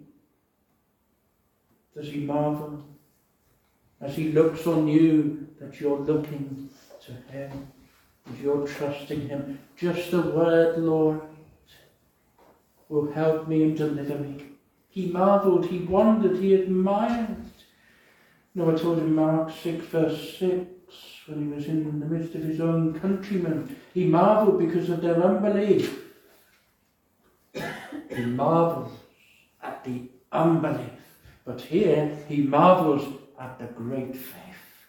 Speaker 2: Does he marvel as he looks on you that you're looking to him, as you're trusting him? Just a word, Lord, will help me and deliver me. He marvelled, he wondered, he admired. You know, I told him Mark six verse six, when he was in the midst of his own countrymen, he marvelled because of their unbelief. He marvels at the unbelief. But here he marvels at the great faith.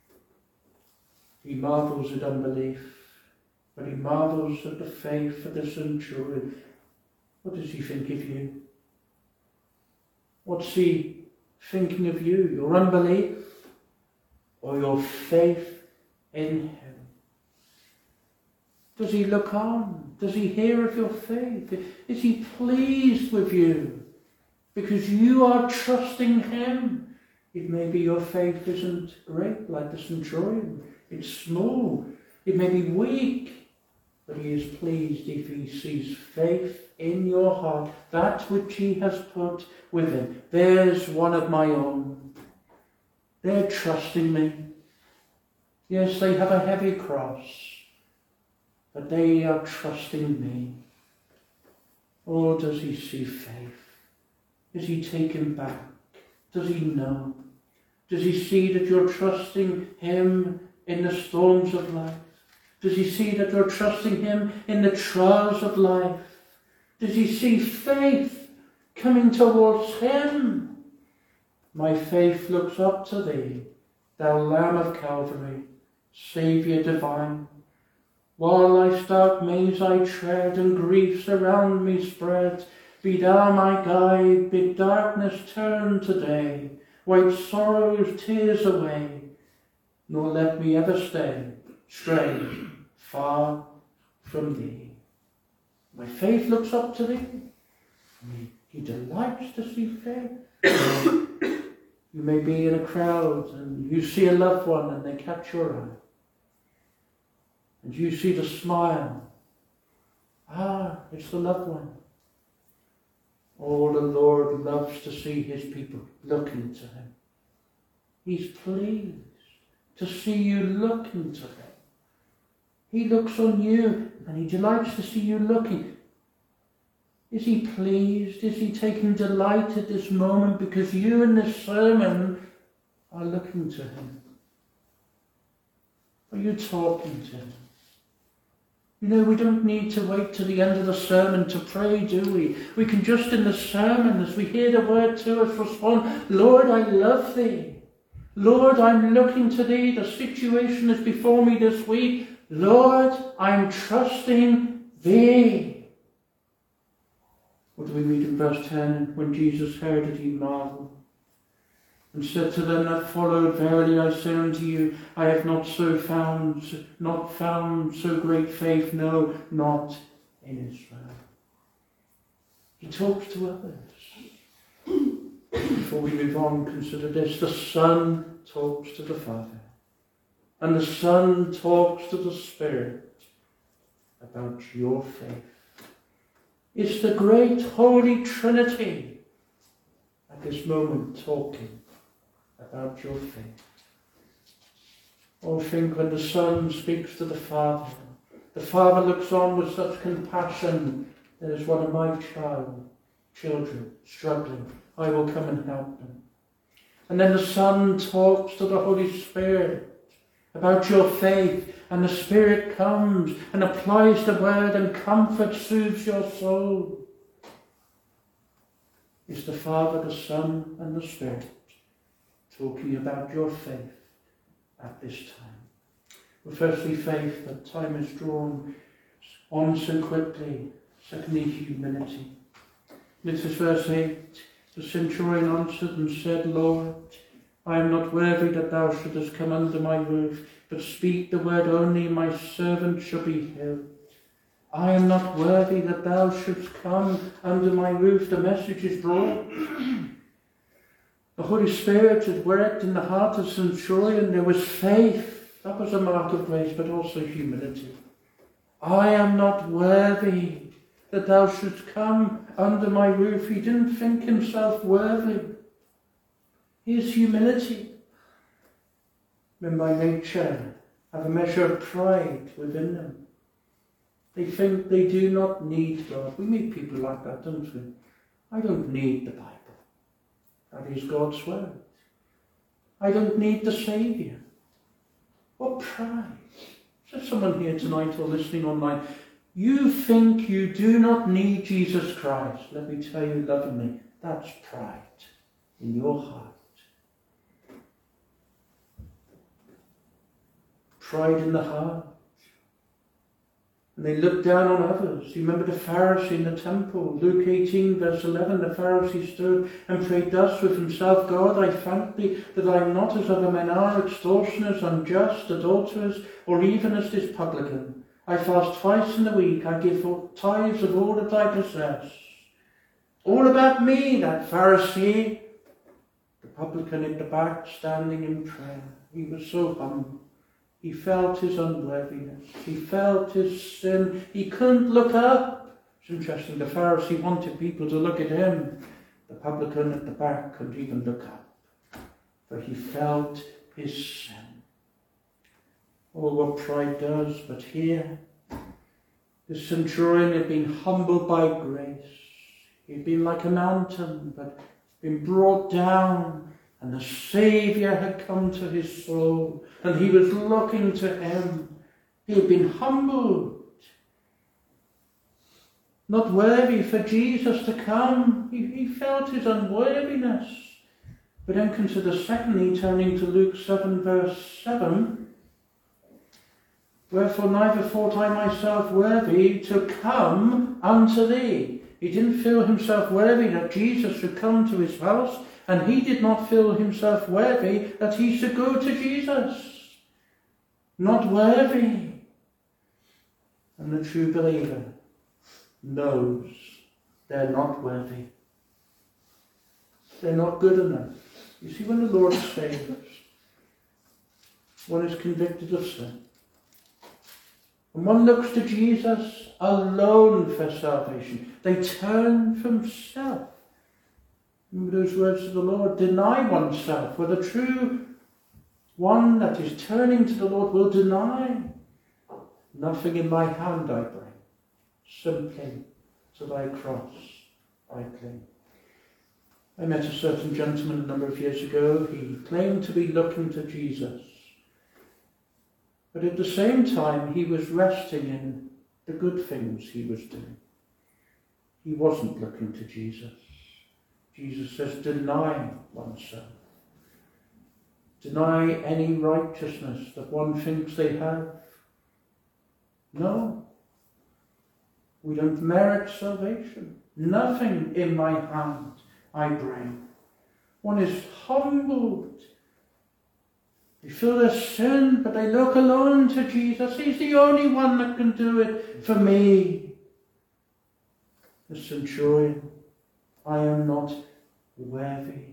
Speaker 2: He marvels at unbelief, but he marvels at the faith of the centurion. What does he think of you? What's he thinking of you? Your unbelief or your faith in him? Does he look on? Does he hear of your faith? Is he pleased with you because you are trusting him? It may be your faith isn't great like the centurion. It's small. It may be weak. but he is pleased if he sees faith in your heart, that which he has put within. There's one of my own. They're trusting me. Yes, they have a heavy cross, but they are trusting me. Oh, does he see faith? Is he taken back? Does he know? Does he see that you're trusting him in the storms of life? Does he see that you're trusting him in the trials of life? Does he see faith coming towards him? My faith looks up to thee, thou Lamb of Calvary, Saviour divine. While life's dark maze I tread, and griefs around me spread, be thou my guide, bid darkness turn to day, wipe sorrow's tears away, nor let me ever stay, stray, far from thee. My faith looks up to thee. He delights to see faith. You may be in a crowd and you see a loved one and they catch your eye. And you see the smile. Ah, it's the loved one. Oh, the Lord loves to see his people looking to him. He's pleased to see you looking to him. He looks on you and he delights to see you looking. Is he pleased? Is he taking delight at this moment because you in this sermon are looking to him? Are you talking to him? You know, we don't need to wait till the end of the sermon to pray, do we? We can just in the sermon, as we hear the word to us, respond, Lord, I love thee. Lord, I'm looking to thee. The situation is before me this week. Lord, I'm trusting thee. What do we read in verse ten? When Jesus heard it, he marveled and said to them that followed, verily I say unto you, I have not so found, not found so great faith, no, not in Israel. He talks to others. Before we move on, consider this. The Son talks to the Father. And the Son talks to the Spirit about your faith. It's the great Holy Trinity at this moment talking about your faith. Oh, think when the Son speaks to the Father, the Father looks on with such compassion. There's one of my child, children struggling. I will come and help them. And then the Son talks to the Holy Spirit about your faith, and the Spirit comes and applies the word and comfort, soothes your soul. It's the Father, the Son, and the Spirit talking about your faith at this time. Well, firstly, faith, that time is drawn on so quickly. Secondly, humility. This is verse eight. The centurion answered and said, Lord, I am not worthy that thou shouldest come under my roof, but speak the word only, and my servant shall be healed. I am not worthy that thou shouldst come under my roof. The message is brought. The Holy Spirit had worked in the heart of the centurion. There was faith. That was a mark of grace, but also humility. I am not worthy that thou shouldst come under my roof. He didn't think himself worthy. His humility. Men by nature have a measure of pride within them. They think they do not need God. We meet people like that, don't we? I don't need the Bible. That is God's word. I don't need the Saviour. What pride. Is there someone here tonight or listening online? You think you do not need Jesus Christ. Let me tell you lovingly, that's pride in your heart. Pride in the heart. And they look down on others. You remember the Pharisee in the temple. Luke eighteen verse eleven, the Pharisee stood and prayed thus with himself, God, I thank thee that I am not as other men are, extortioners, unjust, adulterers, or even as this publican. I fast twice in the week. I give tithes of all that I possess. All about me, that Pharisee. The publican in the back standing in prayer. He was so humble. He felt his unworthiness. He felt his sin. He couldn't look up. It's interesting, the Pharisee wanted people to look at him. The publican at the back couldn't even look up, for he felt his sin. Oh, what pride does, but here, the centurion had been humbled by grace. He'd been like a mountain, but been brought down, and the Saviour had come to his soul, and he was looking to him. He had been humbled, not worthy for Jesus to come. He, he felt his unworthiness. But then consider secondly, turning to Luke seven verse seven, wherefore neither thought I myself worthy to come unto thee. He didn't feel himself worthy that Jesus should come to his house, and he did not feel himself worthy that he should go to Jesus. Not worthy. And the true believer knows they're not worthy. They're not good enough. You see, when the Lord saves, one is convicted of sin. And one looks to Jesus alone for salvation. They turn from self. Remember those words of the Lord, deny oneself. For the true one that is turning to the Lord will deny. Nothing in my hand I bring, simply to thy cross I cling. I met a certain gentleman a number of years ago. He claimed to be looking to Jesus. But at the same time, he was resting in the good things he was doing. He wasn't looking to Jesus. Jesus says, deny oneself. Deny any righteousness that one thinks they have. No. We don't merit salvation. Nothing in my hand I bring. One is humbled. They feel their sin, but they look alone to Jesus. He's the only one that can do it for me. The centurion, I am not worthy.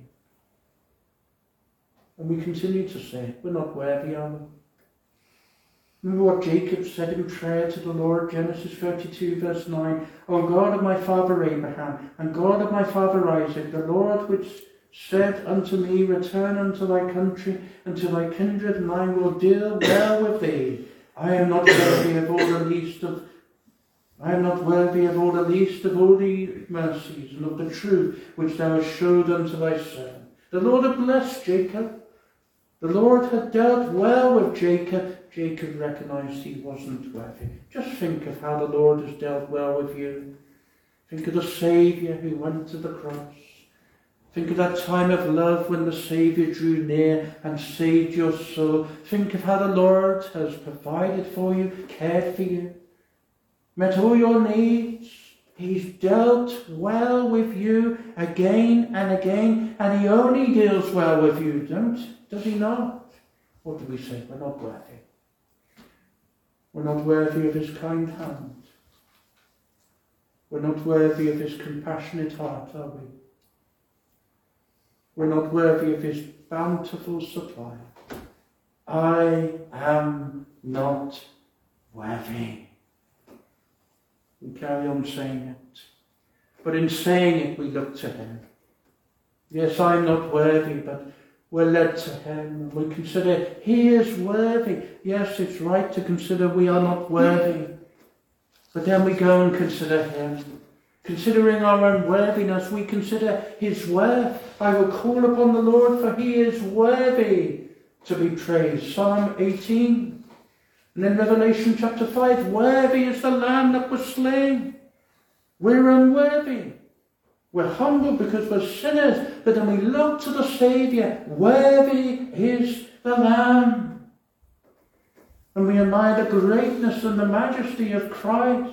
Speaker 2: And we continue to say, we're not worthy, are we? Remember what Jacob said in prayer to the Lord, Genesis thirty-two verse nine, O God of my father Abraham, and God of my father Isaac, the Lord which said unto me, return unto thy country, and to thy kindred, and I will deal well with thee. I am not worthy of all the least of I am not worthy of all the least of all the mercies and of the truth which thou hast showed unto thy servant. The Lord had blessed Jacob. The Lord had dealt well with Jacob. Jacob recognized he wasn't worthy. Just think of how the Lord has dealt well with you. Think of the Saviour who went to the cross. Think of that time of love when the Saviour drew near and saved your soul. Think of how the Lord has provided for you, cared for you, met all your needs. He's dealt well with you again and again, and he only deals well with you, don't, does he not? What do we say? We're not worthy. We're not worthy of his kind hand. We're not worthy of his compassionate heart, are we? We're not worthy of his bountiful supply. I am not worthy. We carry on saying it. But in saying it, we look to him. Yes, I'm not worthy, but we're led to him. We consider he is worthy. Yes, it's right to consider we are not worthy. But then we go and consider him. Considering our unworthiness, we consider his worth. I will call upon the Lord, for he is worthy to be praised. Psalm eighteen. And in Revelation chapter five, worthy is the Lamb that was slain. We're unworthy. We're humble because we're sinners. But then we look to the Saviour. Worthy is the Lamb. And we admire the greatness and the majesty of Christ.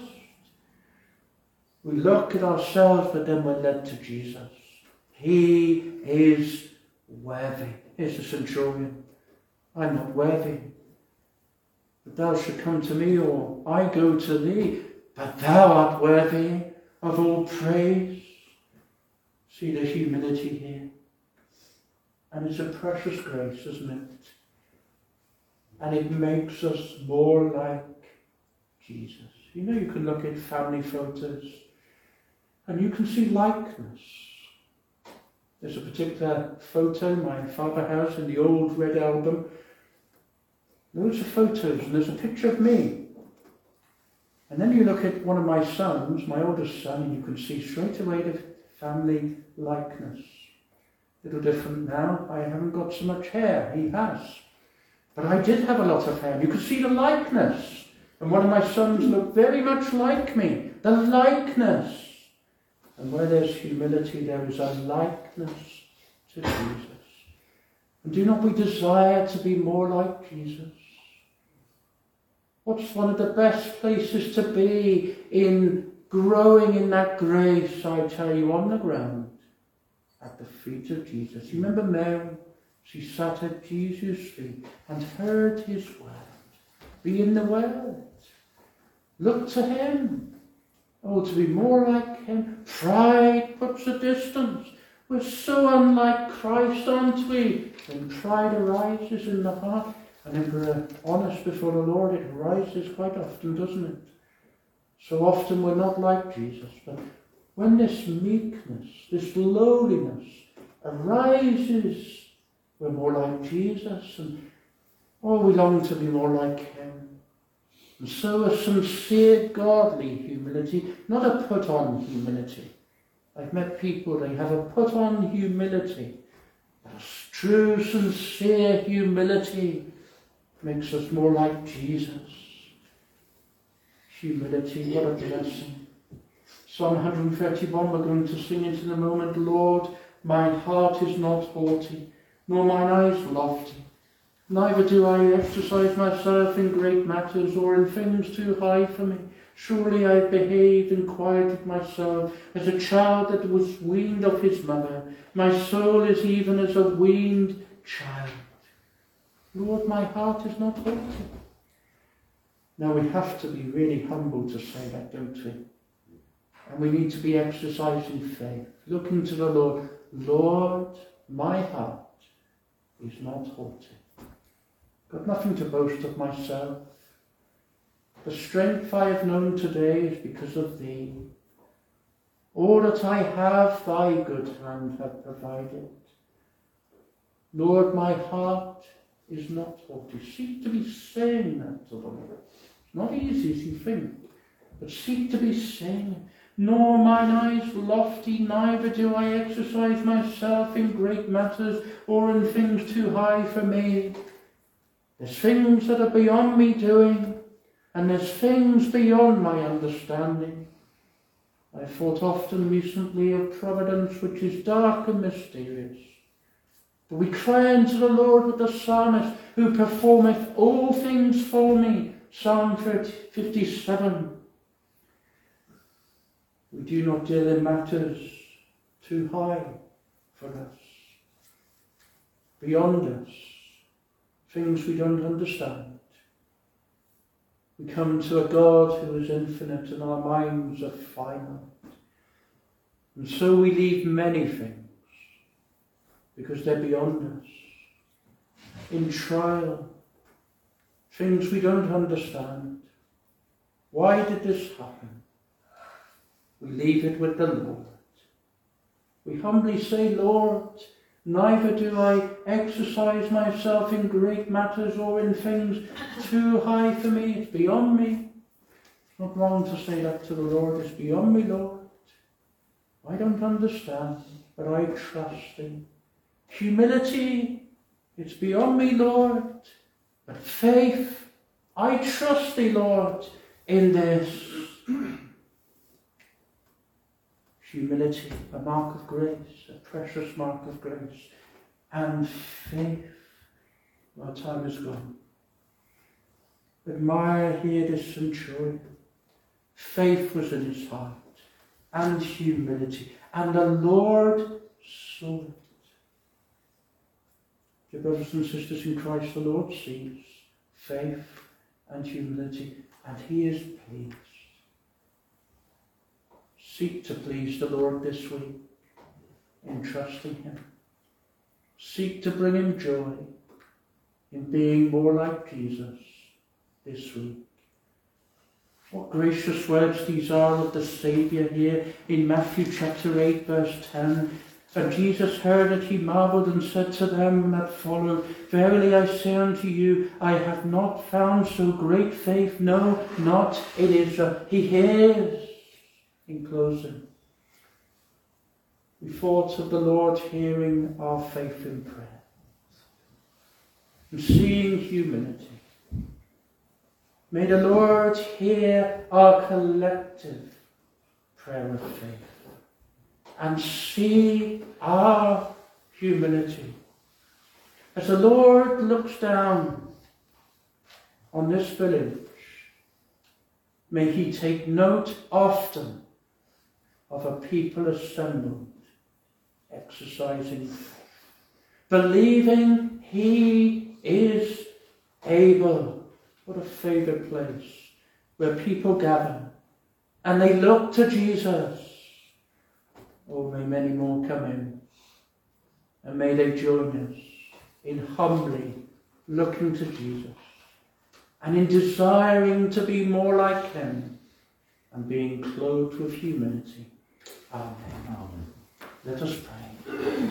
Speaker 2: We look at ourselves, but then we're led to Jesus. He is worthy. Here's the centurion. I'm not worthy. But thou should come to me, or I go to thee. But thou art worthy of all praise. See the humility here. And it's a precious grace, isn't it? and it makes us more like Jesus. You know, you can look at family photos and you can see likeness. There's a particular photo my father has in the old red album. Those are photos, and there's a picture of me. And then you look at one of my sons, my oldest son, and you can see straight away the family likeness. A little different now. I haven't got so much hair. He has. But I did have a lot of hair. You could see the likeness. And one of my sons looked very much like me. The likeness. And where there's humility, there is a likeness to Jesus. And do not we desire to be more like Jesus? What's one of the best places to be in growing in that grace, I tell you, on the ground? At the feet of Jesus. You remember Mary? She sat at Jesus' feet and heard his word. Be in the word. Look to him. Oh, to be more like him. Pride puts a distance. We're so unlike Christ, aren't we? When pride arises in the heart, and if we're honest before the Lord, it arises quite often, doesn't it? So often we're not like Jesus. But when this meekness, this lowliness arises, we're more like Jesus. And oh, we long to be more like him. And so a sincere, godly humility, not a put-on humility. I've met people, they have a put-on humility. A true, sincere humility makes us more like Jesus. Humility, what a blessing. Psalm one hundred thirty-one, we're going to sing it in a moment. Lord, my heart is not haughty, nor mine eyes lofty. Neither do I exercise myself in great matters or in things too high for me. Surely I have behaved and quieted myself as a child that was weaned of his mother. My soul is even as a weaned child. Lord, my heart is not haughty. Now we have to be really humble to say that, don't we? And we need to be exercising faith, looking to the Lord. Lord, my heart is not haughty. Got nothing to boast of myself. The strength I have known today is because of thee. All that I have, thy good hand hath provided. Lord, my heart is not haughty. Seek to be saying that to the Lord. It's not easy as you think, but seek to be saying, nor mine eyes lofty, neither do I exercise myself in great matters or in things too high for me. There's things that are beyond me doing, and there's things beyond my understanding. I thought often recently of providence which is dark and mysterious. But we cry unto the Lord with the psalmist, who performeth all things for me. Psalm fifty-seven. We do not deal in matters too high for us, beyond us, things we don't understand. We come to a God who is infinite and our minds are finite. And so we leave many things because they're beyond us. In trial, things we don't understand. Why did this happen? We leave it with the Lord. We humbly say, Lord, neither do I exercise myself in great matters or in things too high for me. It's beyond me. It's not wrong to say that to the Lord. It's beyond me, Lord. I don't understand, but I trust thee. Humility, it's beyond me, Lord. But faith, I trust thee, Lord, in this. Humility, a mark of grace, a precious mark of grace. And faith, our time is gone. Admire here this centurion. Faith was in his heart, and humility, and the Lord saw it. Dear brothers and sisters in Christ, the Lord sees faith and humility, and he is pleased. Seek to please the Lord this week in trusting him. Seek to bring him joy. in being more like Jesus this week. What gracious words these are of the Saviour here in Matthew chapter eight verse ten. And Jesus heard it, he marvelled and said to them that followed, Verily I say unto you, I have not found so great faith, no, not in Israel. He hears. In closing, we thought of the Lord hearing our faith in prayer and seeing humility. May the Lord hear our collective prayer of faith and see our humility. As the Lord looks down on this village, may he take note often of a people assembled, exercising faith, believing he is able. What a favourite place where people gather and they look to Jesus. Oh, may many more come in, and may they join us in humbly looking to Jesus and in desiring to be more like him and being clothed with humility. Amen. Amen. Let us pray.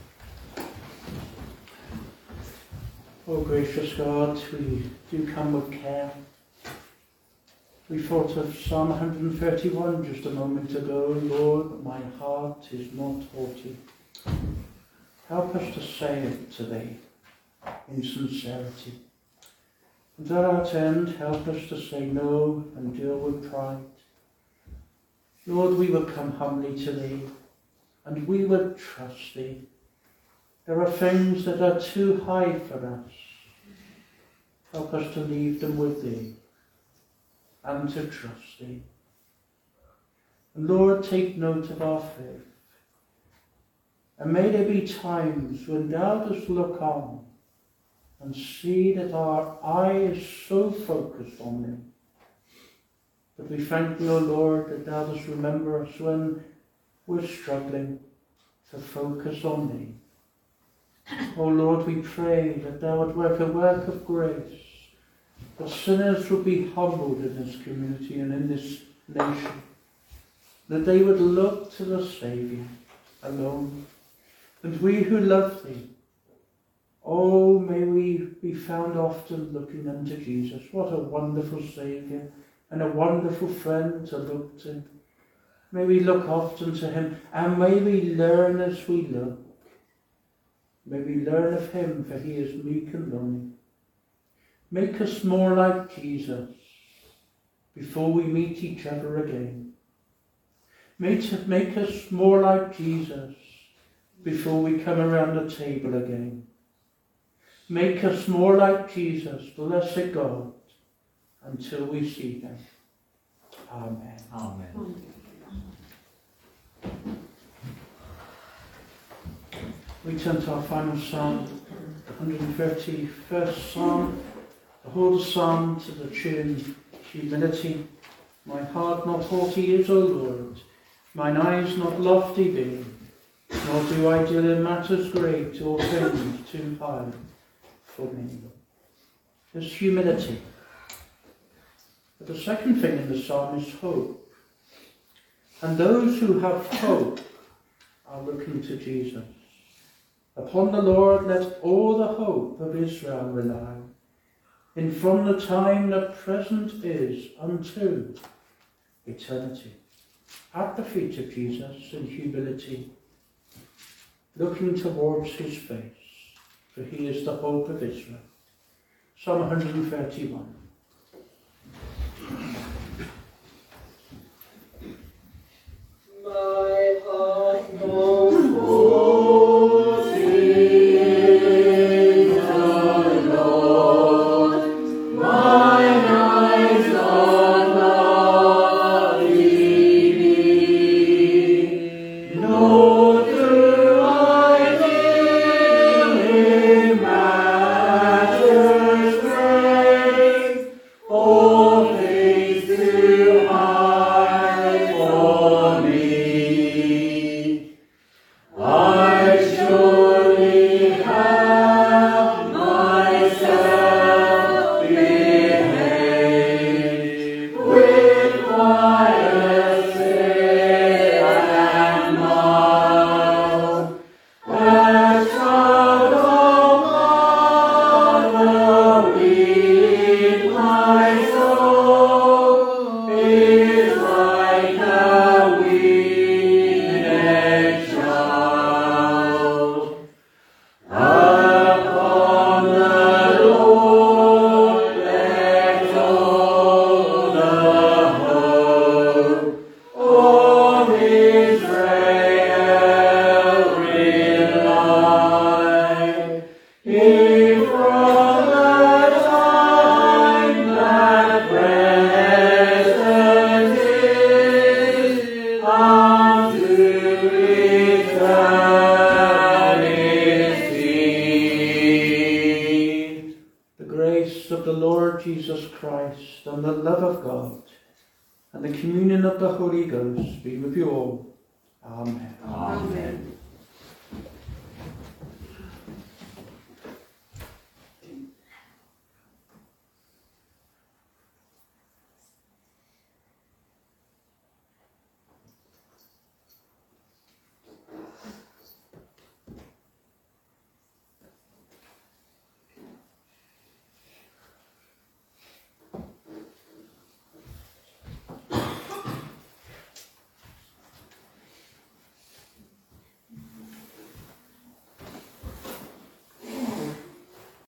Speaker 2: Oh, gracious God, we do come with care. We thought of Psalm one thirty-one just a moment ago. Lord, my heart is not haughty. Help us to say it today in sincerity. And at our end, help us to say no and deal with pride. Lord, we would come humbly to thee, and we would trust thee. There are things that are too high for us. Help us to leave them with thee and to trust thee. And Lord, take note of our faith. And may there be times when thou dost look on and see that our eye is so focused on thee. But we thank thee, O Lord, that thou dost remember us when we're struggling to focus on thee. O Lord, we pray that thou would work a work of grace, that sinners would be humbled in this community and in this nation, that they would look to the Saviour alone. And we who love thee, oh, may we be found often looking unto Jesus. What a wonderful Saviour and a wonderful friend to look to. May we look often to him, and may we learn as we look. May we learn of him, for he is meek and lowly. Make us more like Jesus before we meet each other again. Make, make us more like Jesus before we come around the table again. Make us more like Jesus, blessed God, until we see him. Amen.
Speaker 3: Amen.
Speaker 2: We turn to our final psalm, the one hundred thirty-first psalm. The whole psalm to the tune Humility. My heart not haughty is, O Lord, mine eyes not lofty be, nor do I deal in matters great or things too high for me. There's humility. But the second thing in the psalm is hope. And those who have hope are looking to Jesus. Upon the Lord let all the hope of Israel rely, and from the time that present is unto eternity. At the feet of Jesus in humility, looking towards his face, for he is the hope of Israel. Psalm one hundred thirty-one.
Speaker 3: My heart knows haughty is the Lord, mine eyes are lofty be, nor do I deal in matters great If from the time that present is unto eternity.
Speaker 2: The grace of the Lord Jesus Christ and the love of God and the communion of the Holy Ghost be with you all. Amen.
Speaker 3: Amen.